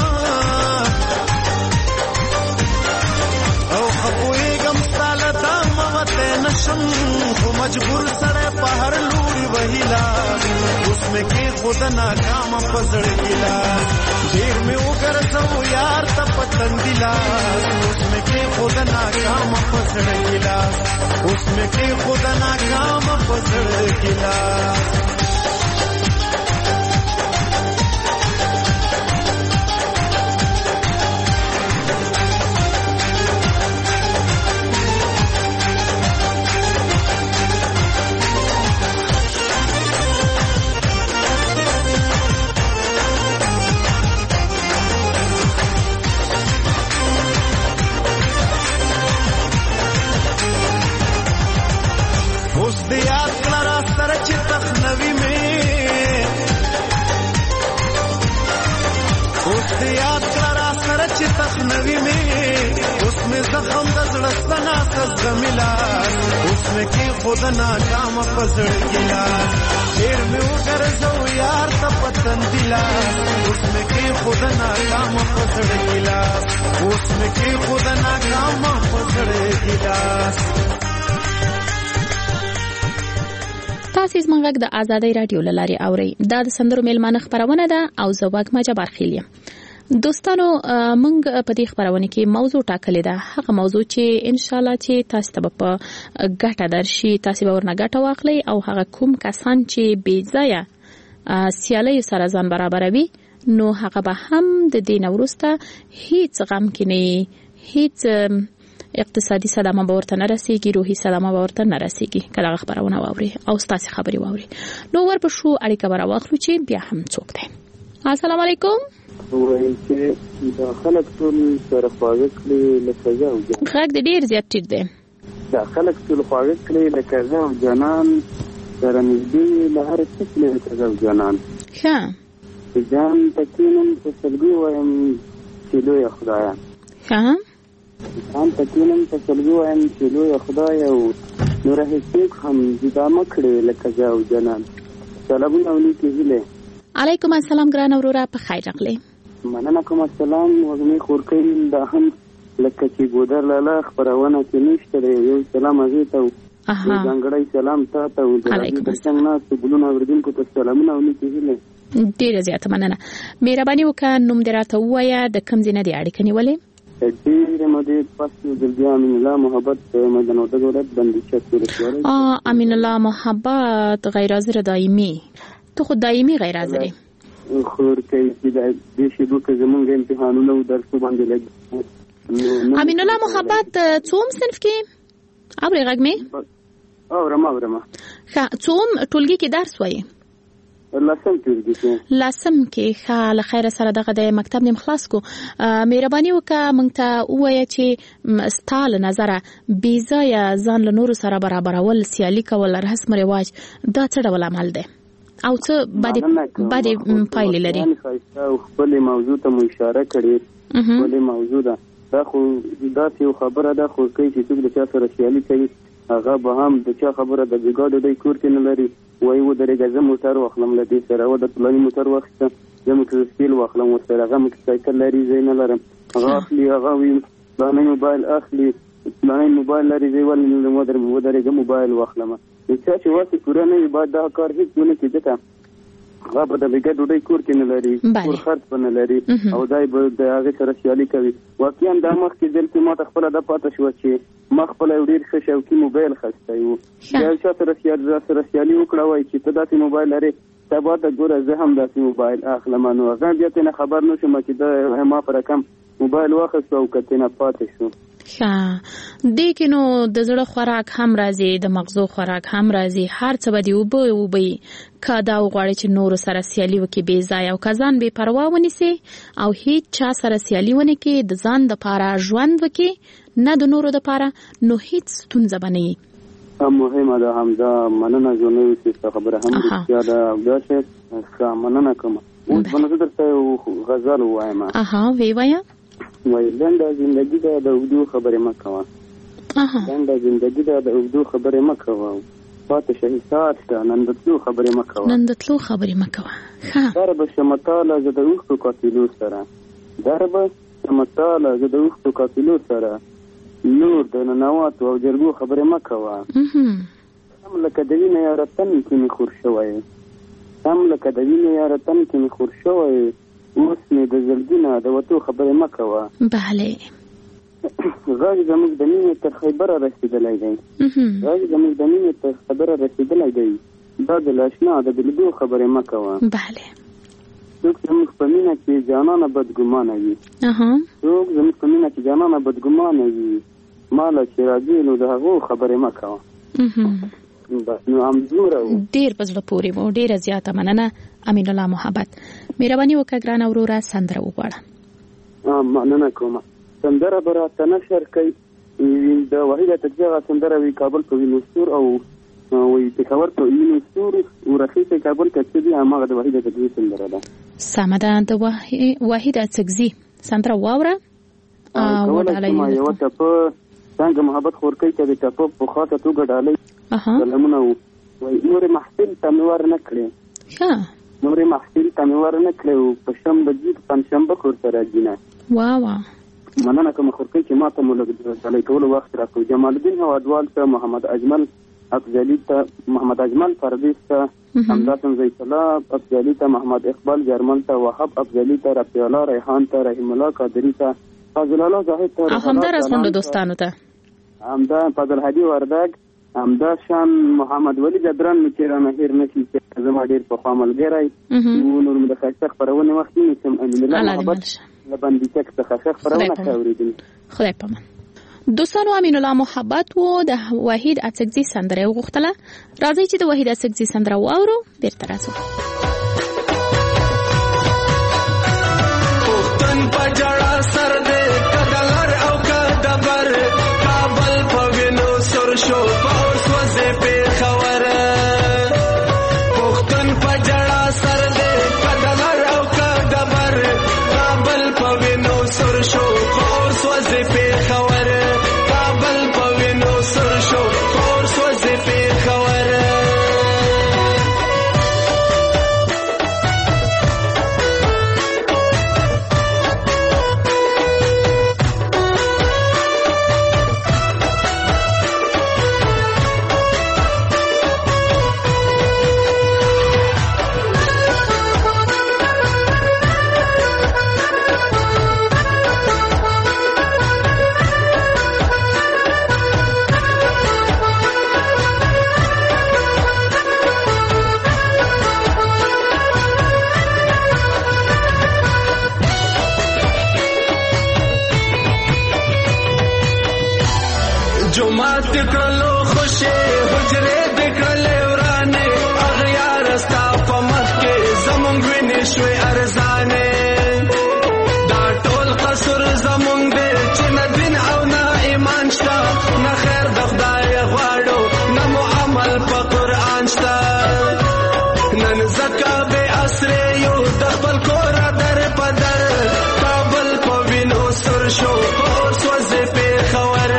او خپویګم ستاله دا مغته نشم خو مجبور سره په هر لوري وهیلا اوس مې کې خود ناکام پزړ کلا ډیر مې وګرځو یار ته پتن دلا اوس مې کې خود ناکام پزړ کلا اوس مې کې خود ناکام پزړ کلا اوس یاد کرا سره چې تخنوي مې اوس مې زخم د زړه سنا سزغملا اوس مې کې خود ناکام پزړ ګلا ډېر مې وګرځو یار ته پتن دلا اوس مې کې خود ناکام پزړ ګلا اوس مې کې خود ناکام پزړ ګلا. تاسو زموږ د آزادۍ رادیو لاري اوري دا د سندرو میلمانه خبرونه ده او زه واګما جبار خیلیم. دوستانو موږ په دې خبرونه کې موضوع ټاکلې ده هغه موضوع چې ان شاء الله چې تاسو ته په ګټه درشي تاسو به ورنه ګټه واخلي او هغه کوم کسان چې بې ځایه سیالي سره ځان برابروي نو هغه به هم د دین ورسته هیڅ غم کې نه هیڅ اقتصادي صدمه به ورته نه رسیږي روحي صدمه به ورته نه رسیږي کله خبرونه واوري او ستاسو خبري واوري نو ورپښو اړیکه به راواخلو چې بیا هم څوک دی. السلام علیکم. وایي چې دا خلک ټول سره خواږه کړي لکه زه او جانان غږ د ډیر زیات ټیټ دی. دا خلک ټول خواږه کړي لکه زه او جانان سره نږدې له هر څه لکه زه او جانان ښه جان تکینم په سلګي وایم چې لوی خدایا ښه ځان تکینم په سلګي وایم چې لوی خدایا او نور هیڅ هم جدا مکړي لکه زه او جانان. سلامونه علیکم. هله علیکم السلام ګران اورورا په خیر راغلی. مننه کوم السلام وګمې خورکې دا هم لکه چې ګودر لاله خبرونه کې نشته یو سلام هغه ته څنګه سلام ته او د څنګه ناس ګلونه وردونکو ته سلامونه علیکم. هله ډیره زیاته مننه. مهرباني وکړه نوم دې راته ووایه د کوم ځای نه دی اړیکه نیولې؟ ډیره مده پاسو دلته امین الله محبت میدان ودغورت بندیچه سورسواره امین الله محبت غیر حاضر دایمي تو خود دایمي غیر حاضر خور کوي چې د دې شی دوه زمونږ امتحانونه او درس باندې لګي. امین الله محبت څوم صنف کې اوري غږ می اورم ښه څوم ټولګي کې درس وایي؟ لاسم کې خال خیر سره دغه د مکتب نیم خلاص کو. مهرباني وکړه مونږ ته وایي چې ستاله نظر بې ځایه ځان له نورو سره برابرول سیالي کول رسم رواج دا څه ډول عمل دی او څه باندې پایلې لري؟ خپل موضوع ته مو اشاره کړې خپل موضوع دا خو دا یو خبره ده خو کوي چې څوک د چا سره سیالي کوي هغه به هم د چا خبره د بیګاډو د کور کې نه لري وایي و درېږه زه موټر واخلم له دې سره و د پلاني موټر واخیسته زه موټرسایکل واخلم ورسره هغه موټرسایکل لري زه نه لرم هغه اخلي هغه وي پلاني موبایل اخلي پلاني موبایل لري زه ولې نه و درېږه موبایل واخلم چا چې واسې پوره نه وي باید دا کار هېڅ ونه کړي ځکه هغه به د بیګا ډوډۍ کور کې نه لري کور خرڅ به نه لري او دی به د هغې سره سیالي کوي. واقعا دا مخکې دلته ما ته خپله دا پاته شوه چې ما خپله یو ډېر ښه شوقي موبایل خستی و یو چا سره سیالي وکړه وایي چې ته داسې موبایل لرې سبا ته ګوره زه هم داسې موبایل اخلم نو هغه بیا ترېنه خبر نه شوم چې دا ما په رقم موبایل واخیستو او که ترېنه پاتې شو. ښه دې کې نو د زړه خوراک هم راځي د مغزو خوراک هم راځي هر څه به دې اوبه که دا وغواړي چې نورو سره سیالي وکړي بې ځایه او که ځان بې پروا ونیسي او هیڅ چا سره سیالي ونه کړي د ځان دپاره ژوند وکړي نه د نورو دپاره نو هیڅ ستونزه به نه وي. مهمه ده همدا مننه زونه وي چې خبره هم رښتیا ده او دا چې مننه کوم اوس به زه درته یو غزل ووایم. وی وایه وایي لنډه زندګي ده د اوږدو خبرې مه کوه لنډه زندګي ده د اوږدو خبرې مه کوه پاتې شه حساب شته نن د تلو خبرې مه کوه در به شمتاله زه د اوښتو قاتلو سره نور د ننواتو او جرګو خبرې مه کوه هم لکه د وینې یاره تن کې مې خور شوی اوس مې د زړګي نه د وتو خبرې مه کوه. بله غږ زموږ د مینې تر خیبره رسېدلی دی دا د لاشنا د بلګو خبرې مه کوه. بله څوک زموږ په مینه کې جانانه بدګمانه وي ماله چې راځي نو د هغو خبرې مه کوه. نو همزوره ډېر په زړه پورې مو ډېره زیاته مننه امین الله محبت. مهرباني وکړه ګرانه وروره سندره وغواړه. مننه کوم سندره به راته نشر کوي د وحیده تجزیه سندره وي کابل په وینو ستور او وي پېښور په وینو ستور ورخیصه کابل کې چې دی هماغه د وحیده تجزیه سندره ده. سمه ده د واحد اڅکزي سندره واوره او ډالۍ یو ټپه څنګه محبت خورکې ته د ټپه په خاطر توګه ډالۍ سلامونه وای نور محفل تموار نه کړې نور محفل تموار نه کړو په شنبه دې پنځشنبه کور سره دینه وا مننه کوم خورکې چې ماته مولګ ډالۍ ټول وخت راکو جمال الدین هوادوال ته محمد اجمل افضلی ته محمد اجمل پردیس ته حمزه زید الله افضلی ته محمد اقبال جرمن ته وهاب افضلی ته رفیع الله ریحان ته رحیم الله قادری ته فضل الله زاهد ته همدا رسوند دوستانو ته همدا فضل هادي وردګ همدا شان محمد ولی جبران مچرانه هیر نشي چې زما ډیر په خامل ګرای نور مده ښه خبرونه وخت نشم ان الله محبت لبندې تک څه ښه خبرونه کوي خدای پامان دوستانو امین الله محبت وو د واحد اڅکزي سندره وغوښتله راځي چې د واحد اڅکزي سندره واورو بیرته راځو پښتون پجړه سر دې کدلر او کدبر کابل پوینو سر شو پاور سوځه په خبر پښتون پجړه سر دې کدلر او کدبر کابل پوینو سر شو پاور سوځه په خبر کابل پوینو سر شو پاور سوځه په خبر جمعات کلو خوشی حجره دکلے ورانے اغیار استا پمخ کے زمونگ وینی شوی ارزانے دا ټول قصر زمونگ دے چن دین او نا ایمان شتا نا خیر دخدای غواړو نا معامل پا قرآن شتا نن زکا بے اسر یو دخبل کورا در پدر کابل پا وینو سر شو پور سوزی پی خور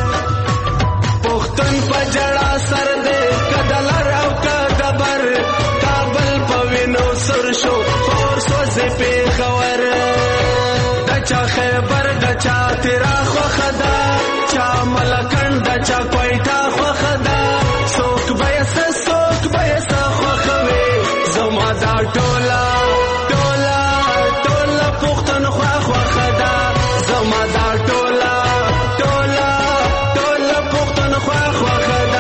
پجڑا سر دے کدلر او کدبر کابل پوینو سر شو فور سوزی پی خور دچا خیبر دچا تیرا خوخدا چا ملکن دچا کوئیتا خوخدا سوک بیسا خوخوی زما دا ٹولا ٹولا ٹولا پختن خوخدا زما دا ٹولا ٹولا ٹولا پختن خوخدا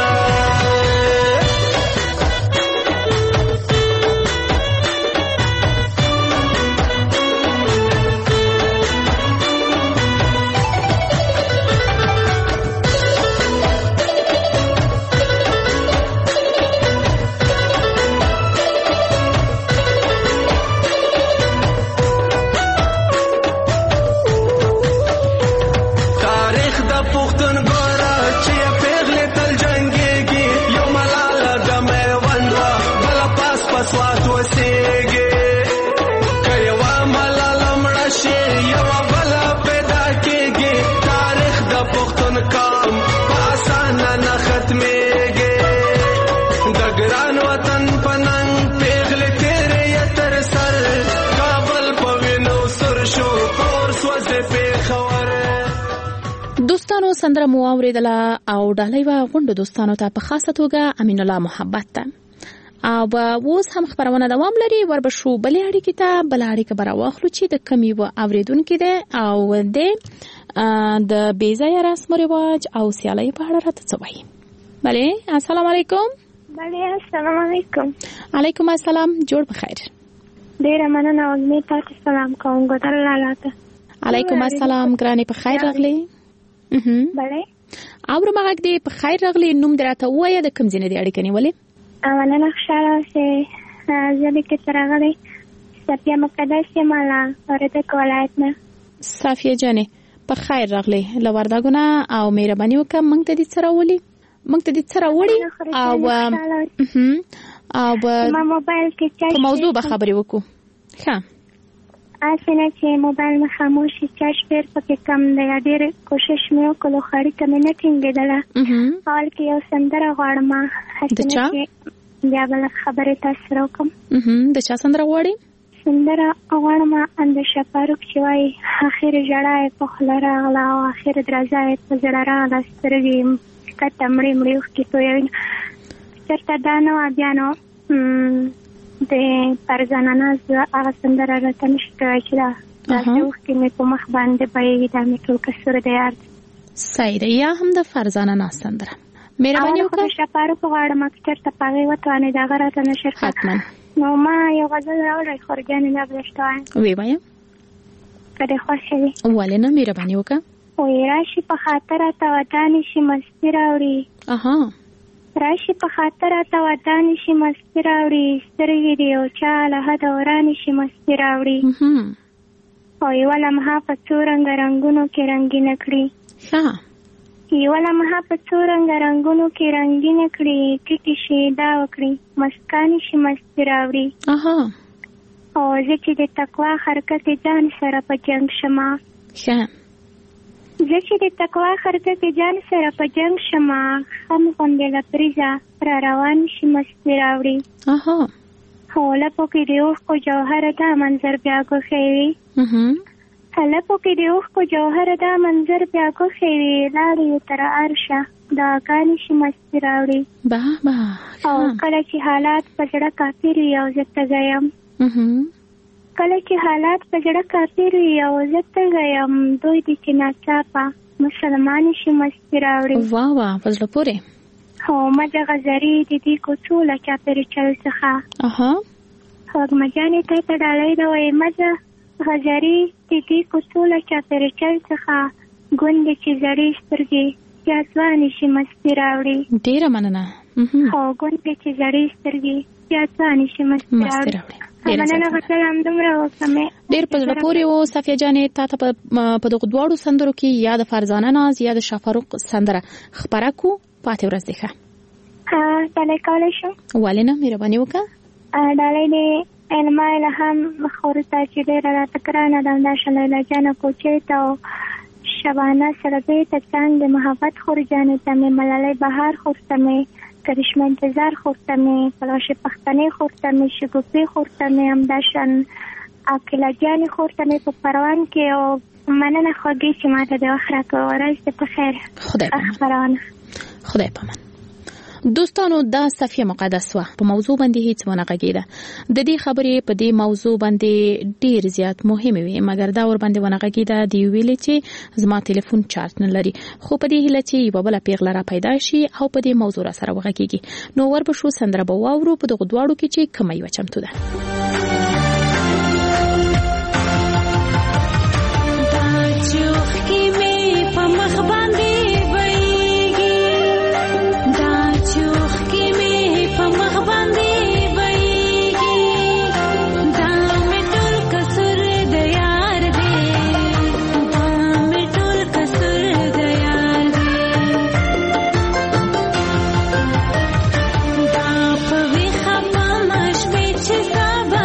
دوستانو سندره مو اوریدله او ډالۍ و غونډه دوستانو ته په خاصه توګه امین الله محبت ته او اوس هم خبرونه دوام لري وربشو بلې اړیکې ته بل اړیکه براواخلو چې د کمی و اوریدونکو ده او د بیځای رسم رواج او سیالي په اړه راته څه وایي. بله السلام علیکم. بله السلام علیکم. علیکم السلام. جوړ بخیر. ډیره مننه او می تاسو سلام کوم ګټل لاله. علیکم السلام ګرانې په خیر راغلی. بله اورو مغه دې په خیر راغلی. نوم دراته وایي د کوم ځای نه دی اړیکه نیولې؟ مننه خوشاله سه زه کې ترغلې صفیه مقدس مالا ورته کولایت نه. صفیه جانې په خیر راغلی. لورداګونه او مهرباني وکړه موږ ته دې سره ولي موږ ته دې سره وړي او ما موبایل کې په موضوع به خبرې وکړو. ښه اسنه چې موبایل مې خاموش شي چارج ډېر پکې کم دی ډېر کوشش مې وکړو خو اړیکه مې نه ټینګېدله اول کې یو سندره غواړم اسنه چې بیا بله خبرې تاسو سره وکړم د چا سندره غواړې سندره غواړم د شفاروق چې وایي اخر ژړا یې په خوله راغله او اخر درزه یې په زړه راغله سترګې ښکته مړې مړې اوښکې تویوي چېرته دا نه وه بیا نو د فرزانه ناز هغه سندره راته نشي کوی چې داسې اوښکې مې په مخ باندې بهیږي دا مې ټول کسور دی یار صحیح ده یا هم د فرزانه ناز سندره مهرباني وکړه د شفاروق غواړم چې چېرته په هغې وتوانې د هغه راته نشر کړه حتما نو ما یو غزل راوړی خورجانې دا بلشته وایم ویې وایم که دې خوښه وي ولې نه مهرباني وکړه وایي راشي په خاطر راته ودانې شي مستي راوړي راشي په خاطر راته ودانې شي مستي راوړي سترګې د یو چا له حده ورانې شي مستي راوړي او یوه لمحه په څو رنګه رنګونو کې رنګینه کړي یوه لمحه په څو رنګه رنګونو کې رنګینه کړي ټیټې شي دا وکړي مسکانې شي مستي راوړي او زه چې د تقوا حرکت ځان سره په جنګ شمه زه چې د تقوا حرکت ځان سره په جنګ شمه خم غوندې لپریزه را روان شي مستي راوړي هو لپو کې د اوښکو جوهره دا منظر بیا ګوښی وي لپو کې د اوښکو جوهره دا منظر بیا ګوښی وي لاړې یې تر عرشه دعاګانې شي مستي راوړي او کله چې حالات په زړه کافر وي او زه تږی یم کله چې حالات په زړه کافر وي او زه تږی یم دوی دي چې ناڅاپه مسلمانې شي مستي راوړي واه په زړه پورې هو مزه غزري د دې کوڅو له چاپېرچل څخه هغمجانې ته ته ډالۍ ده وایي مزه غزري د دې کوڅو له چاپېرچل څخه ګوندې چې زړې سترګې بیا ځوانې شي مستي راوړي ډېره مننه هو ګوندې چې زړې سترګې بیا ځوانې شي مستي راوړي ډېر په زړه پورې و صفیه جانې تا ته په دغو دواړو سندرو کې یا د فرزانه ناز یا د شفاروق سندره خپره کو پاتې ورځ دی ښه ډالۍ کولی شم ولې نه مهرباني وکړه ډالۍ د علما الهام خورو ته چې ډېره راته ګرانه ده همداشه لیلا جانه کوچۍ ته او شبانه سربې ته څنګ د محبت خورجانې ته مې ملالۍ بهار خور ته مې کرشمه انتظار خورته مې پلاش پښتنې خورته مې شګوفې خورته مې همداشان عاقله جانې خورته مې په پروان کې او مننه خوږې چې ماته د وخت راکړه ورځ دې په خیر خدای پامان دوستانو دا صفیه مقدس وه په موضوع باندې هیڅ ونه غږېده د دې خبرې په دې موضوع باندې ډیر زیات مهمه وي مګر دا ور باندې ونه غږېده دی ویلې چې زما ټلیفون چارج نه لري خو په دې هیله چې یو بل پیغله را پیدا شي او په دې موضوع سره وغږیږي نو ور به شو سندره به واورو په دغه دواړو کې چې کمی وچمتو ده Baba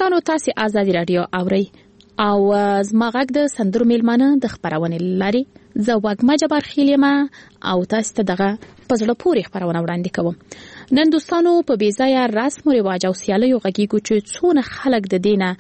دوستانو تاسو آزادي رادیو اورئ او زما غږ د سندرو میلمانه د خبرونه لري زه واګما جبار خیلیما او تاسو ته دغه پزړه پوری خبرونه وړاندې کوم. نن دوستانو په بیځایه رسم او رواج او سیالیو غږیږو چې څونه خلک د دینه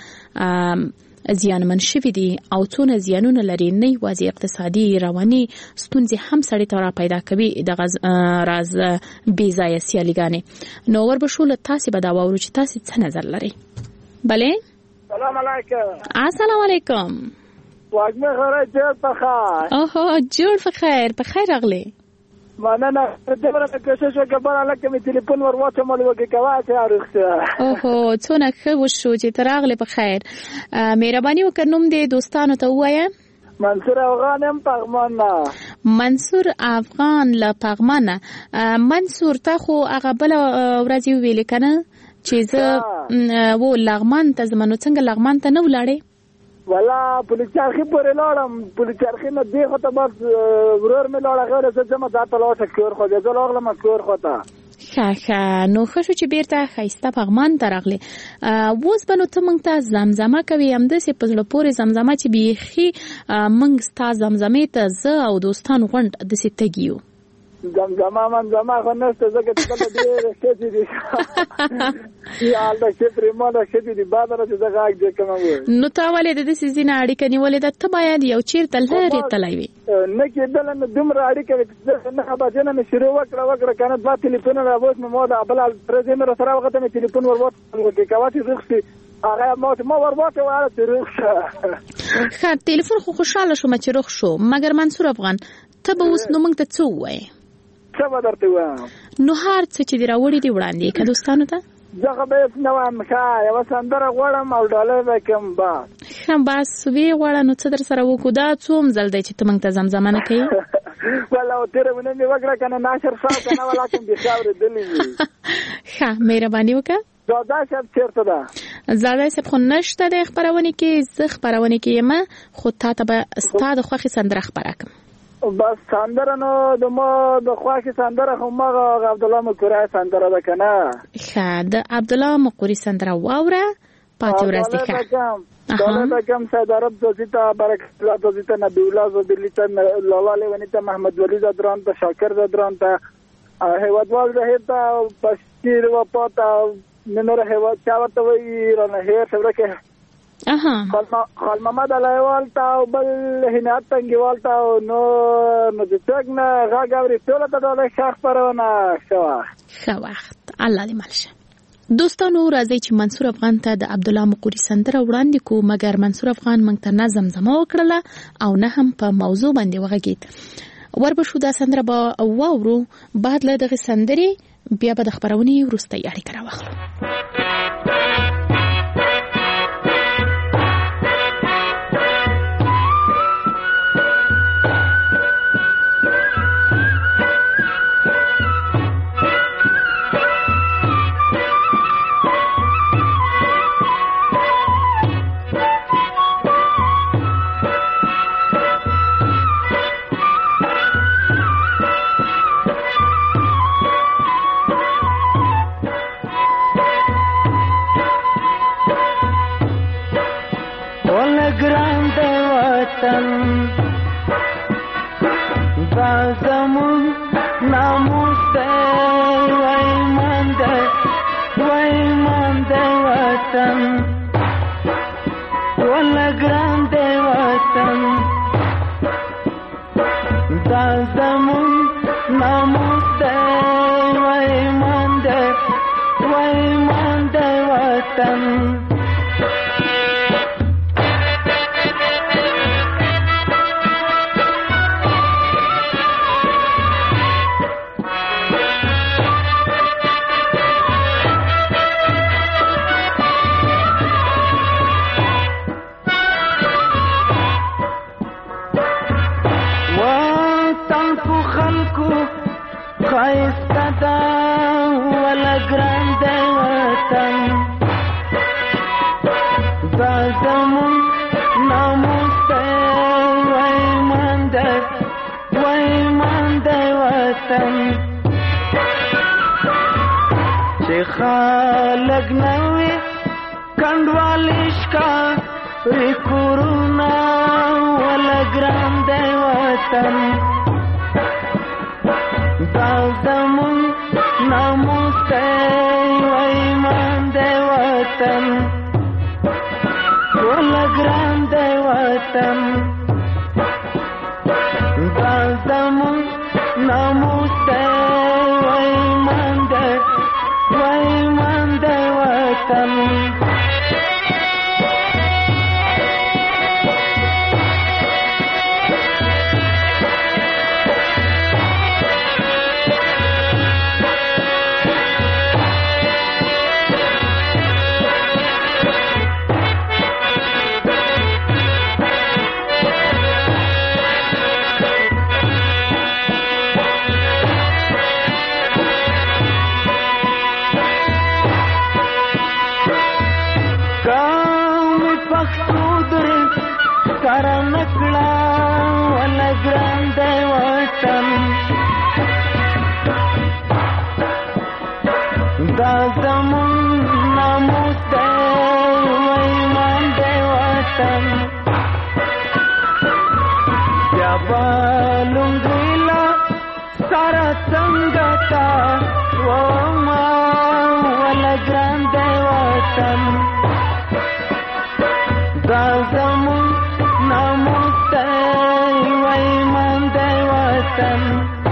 زیانمن شوي دي او څونه زیانونه لري، نه یوازې اقتصادي رواني ستونزې هم سړی ته را پیدا کوي دغه راز بیځایه سیالیګانې. نو وربشو له تاسو به دا واورو چې تاسو څه نظر لري. بله سلام علیکم. السلام علیکم. واګمه خبره جوړ په خیر. اوه جوړ په خیر. په خیر راغلی. مننه. دغه کوشش وکړم لکه می ټلیفون ورواته مال وکړه چې ارخته. اوه څونه ښه وشو چې تراغله په خیر. مهرباني وکړم د دوستانو ته وایم. منصور افغان هم پغمان. منصور افغان له پغمان. منصور تا خو هغه بل ورځ ویل کنه چې زه و لغمان ته زمونږ څنګه لغمان ته نه ولاړې؟ ولا پولیسارخي پورې لاړم. پولیسارخي نه دی خو ته بس ورور مې لاړه غوړه زه ځم ځاته لاړه کور خو زه لاغلم کور خو ته. ښه نو ښه شو چې بیرته ښایسته پغمان ته راغلې. اوس به نو ته موږ ته زمزمه کوې، همداسې په زړه پورې زمزمه چې بیخي موږ ستا زمزمې ته زه او دوستان غونډ داسې تږي یو. زمزمه خو نشته ځکه چې کله ډېرې ښځې دي یا هلته ښې پرېمانه ښځې دي بعد نه چې زه غږ دې کوم. نو تا ولې د داسې ځینې اړیکه نیولې ده؟ ته باید یو چېرته لرې تللی وي. نه کېدله نو دومره اړیکه وي چې نهه بجې نه مې شروع وکړه که نه دوه تلیفونونه راووت مې ما د بله ورځې مې راسره وخته مې تلیفون ورواته کوه چې روغ شي هغه ما ورواته وایه چې روغ شه. ښه تلیفون خو خوشحاله شوم چې روغ شو، مګر منصور افغان ته به اوس نو موږ ته څه ووایې؟ څه به درته ووایم؟ نو هر څه چې دې راوړي دي وړاندې که دوستانو ته. زه خو به هېڅ نه وایم. ښه یوه سندره غواړم او ډالۍ به کړم. بس ښه بس ویې غواړه. نو څه در سره وکړو؟ دا څوم ځل دی چې ته موږ ته زمزمه نه کوې؟ ولا تېره اونۍ مې وکړه که نه ناشر صاحب که نه ولاکم بیخي اورېدلي وي. ښه مهرباني وکړه. زاده صاحب چېرته ده؟ زاده صاحب خو نشته دی خپرونې کې، زه خپرونې کې یم، خو تا ته به ستا د خوښې سندره خپره کړم. بس سندره نو د ما د خوښې سندره خو مغه عبدالله مقوري سندره ده که نه؟ ښه د عبدالله مقوري سندره واوره. پاتې ورځ دې ښه. ډالۍ به کړم سید عرب دوزي ته، برکت الله دوزي ته، نبي الله زبیرلي ته، لالا لیوني ته، محمد ولی زدران ته، شاکر زدران ته، هیوادوال زهیر ته، بشیر وفا ته، نور هیواد چا ورته وایي رانه هیر شبرکه خال محمد علیوال ته او بل هنات تنګیوال ته او نو د څوک نه غږ اوري ټوله ته ډالۍ ښه خپرونه. ښه وخت الله دې مل شه. دوستانو راځئ چې منصور افغان ته د عبدالله مقوري سندره وړاندې کو، مګر منصور افغان موږ ته نه زمزمه وکړله او نه هم په موضوع باندې وغږېد. وربشو دا سندره به واورو. بعد له دغې سندرې بیا به د خپرونې وروستۍ اړیکه راواخلو. خالق نوې کنډوالشکا ریکورونا ولګرام دی وطن دا زمون ناموس دی وایمان دی وطن ولګرام دی وطن دا زمون ناموس دی وایمان دی وطن دا زمون ناموس دی وایمان دی وطن بیا به لونګیلا سره څنګه تا وما ولګرام دی وطن دا زمون ناموس دی وایمان دی وطن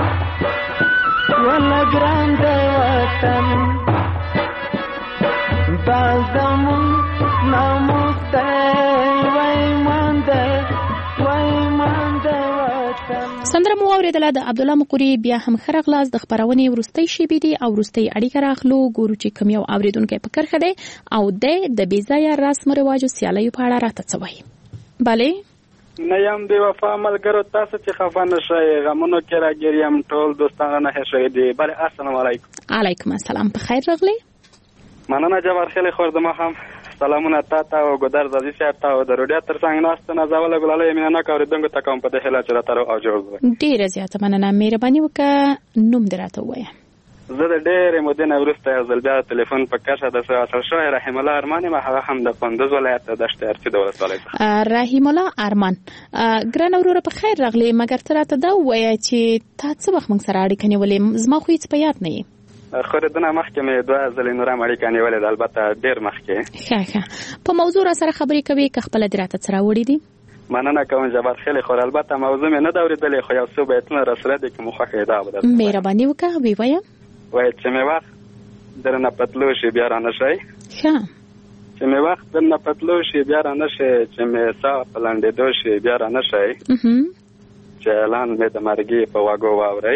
ولګرام دی وطن دا زمون ناموس دی وایمان دی وطن. سندره مو اوریدله د عبدالله مقری. بیا هم ښه راغلاست. د خپرونې وروستۍ شیبې دي او وروستۍ اړیکه راخلو. ګورو چې کوم یو اوریدونکی په کرښه دی او د بې ځایه رسم رواجو سیالیو په اړه راته څه وایي. بله نه یم بې وفا ملګرو، تاسو چې خفه نه شئ، غمونو کې راګیر یم، ټول دوستانه نه هېښوي دي. بله السلام علیکم. علیکم السلام. په خیر راغلی. مننه جبار خیلی خور د ماښام سلامونه تا ته او ګودر زازي صاحب ته او د روډیا تر څنګ ناست نازوله ګلاله مینهناک اورېدونکو ته کوم په دې هیله چې راته روغ او جوړ وي. ډېره زیاته مننه. مهرباني وکړه نوم دې راته ووایه. زه د ډېرې مودې نه وروسته یو ځل بیا ټلیفون په کرښه د اصل شوی رحیم الله ارمان یم. هغه هم د کندوز ولایت د دشت ارچي د ولسوالۍ څخه. رحیم الله ارمان ګرانه وروره په خیر راغلی. مګر ته راته دا ووایه چې تا څه وخت موږ سره اړیکه نیولې؟ زما خو هېڅ په یاد نه یې. خورېدنه مخکې مې 2 ځلې نوره هم اړیکه نیولې ده، البته ډېر مخکې. ښه په موضوع را سره خبرې کوې که خپله دې راته څه راوړي دي؟ مننه کوم جبار خیلی خور. البته موضوع مې نه ده اورېدلې، خو یو څو بیتونه راسره دي که مو خوښه یې دا به درته مهرباني وکړه ویې وایه. وایي چې مې وخت درنه پتلو شي بیا رانه شئ، ښه چې مې وخت درنه پتلو شي بیا رانه شئ، چې مې ساه په لنډېدو شي بیا رانه شئ، چې اعلان مې د مرګي په غوږو واورئ،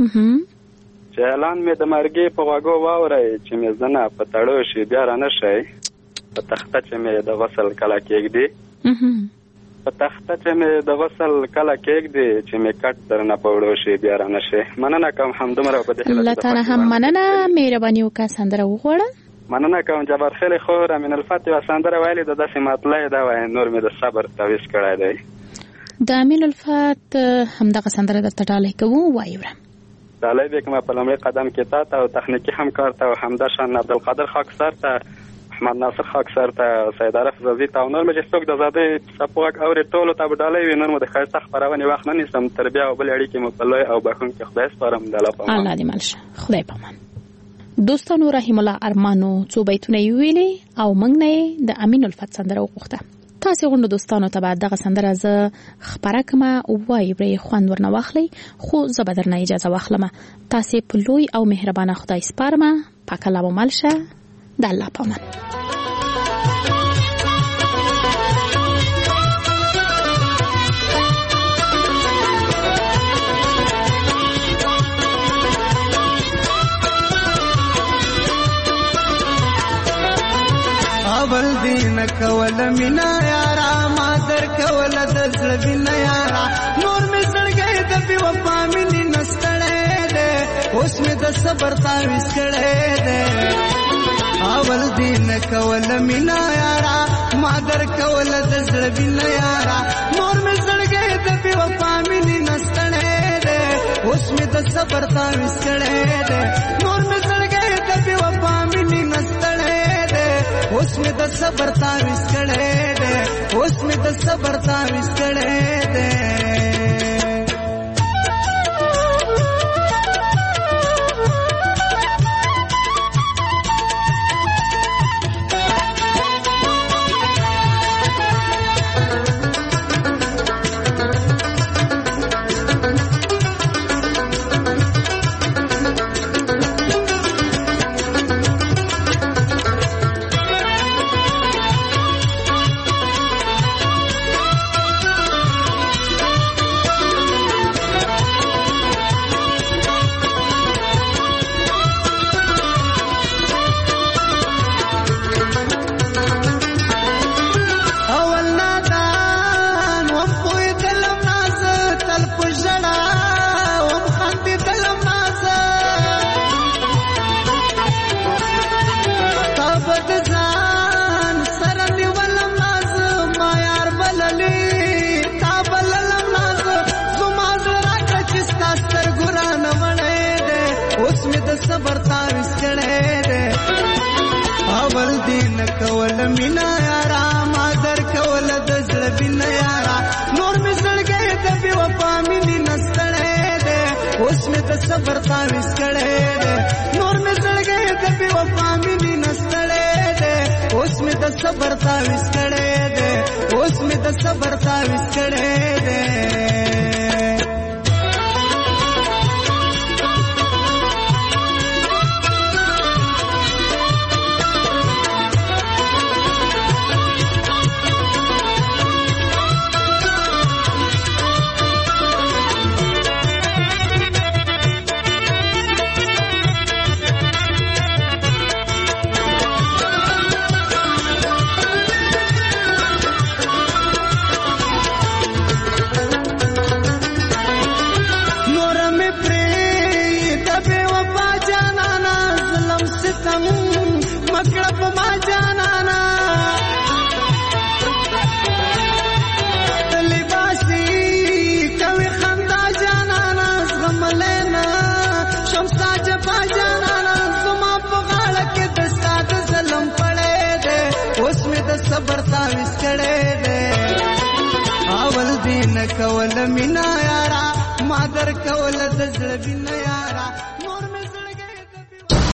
چې اعلان مې د مرګي په غوږو واورئ، چې مې زنه په تړو شي بیا رانه شئ، په تخته چې مې د غسل کله کېږدي، په تخته چې مې د غسل کله کېږدي، چې مې کټ درنه په وړو شي بیا رانه شئ. مننه کوم همدومره په دې هیله. الله تعالی هم مننه. مهرباني وکړه سندره وغواړه. مننه کوم جبار خیلی خور. امین الفتح یوه سندره ویلې ده، داسې مطلع ده وایي نور مې د صبر تعویض کړی دی. د امین الفتح همدغه سندره درته ډالۍ کوو، وایي وره. ډالۍ به کومه په لومړي قدم کې تا ته او تخنیکي همکار ته او همداشان عبدالقادر خاکسار ته، احمد ناصر خاکسار ته، سید عارف زازي ته او نور مې چې څوک د ازادۍ څپو غږ اوري ټولو ته به ډالۍ وي. نور مو د ښایسته خپرونې وخت نه نیسم. تر بیا او بلې اړیکې مو په لوی او بښونکي خدای سپارم. د الله په امان. الله دې مل شه. خدای په امان. دوستانو رحیم الله ارمانو څو بیتونه یې ویلې او موږ نه یې د امین الفتح سندره وغوښته. تاسې غونډو دوستانو ته به دغه سندره زه خپره کړمه، وایي به یې خوند ورنه واخلئ، خو زه به درنه اجازه واخلمه. تاسې په لوی او مهربانه خدای سپارمه. پاک الله مو مل شه. د الله په امان. اول دین کول مینا یارا ما در کول د زړه وینا یارا نور می زړګې د بي وفا مینې نستړې ده اوس می د صبر تعویض کړې ده اول دین کول مینا یارا ما در کول د زړه وینا یارا نور می زړګې د بي وفا مینې نستړې ده اوس می د صبر تعویض کړې ده نور می زړګې د بي وفا مینې نستړې اوس می د صبر د صبر تعویز کړی دی صبر تعویز کړی دی اول دین کول مینا یارا ما در کول د زړه بنا یارا نور می زړګی د بی وفا مینې نستړی دی اوس می د صبر تعویز کړی دی نور می زړګی د بی وفا مینې نستړی دی اوس می د صبر تعویز کړی دی اوس می د صبر تعویز کړی دی مکړه په ما جانانا لباسي کوي خندا جانانا غم لینا شمسا جپا جانانا زما په غاړه کې د سات ظلم پړې ده اوس مې د صبر تعویز کړې ده اول دین کول مینا یارا ما در کول د زړه بنا یارا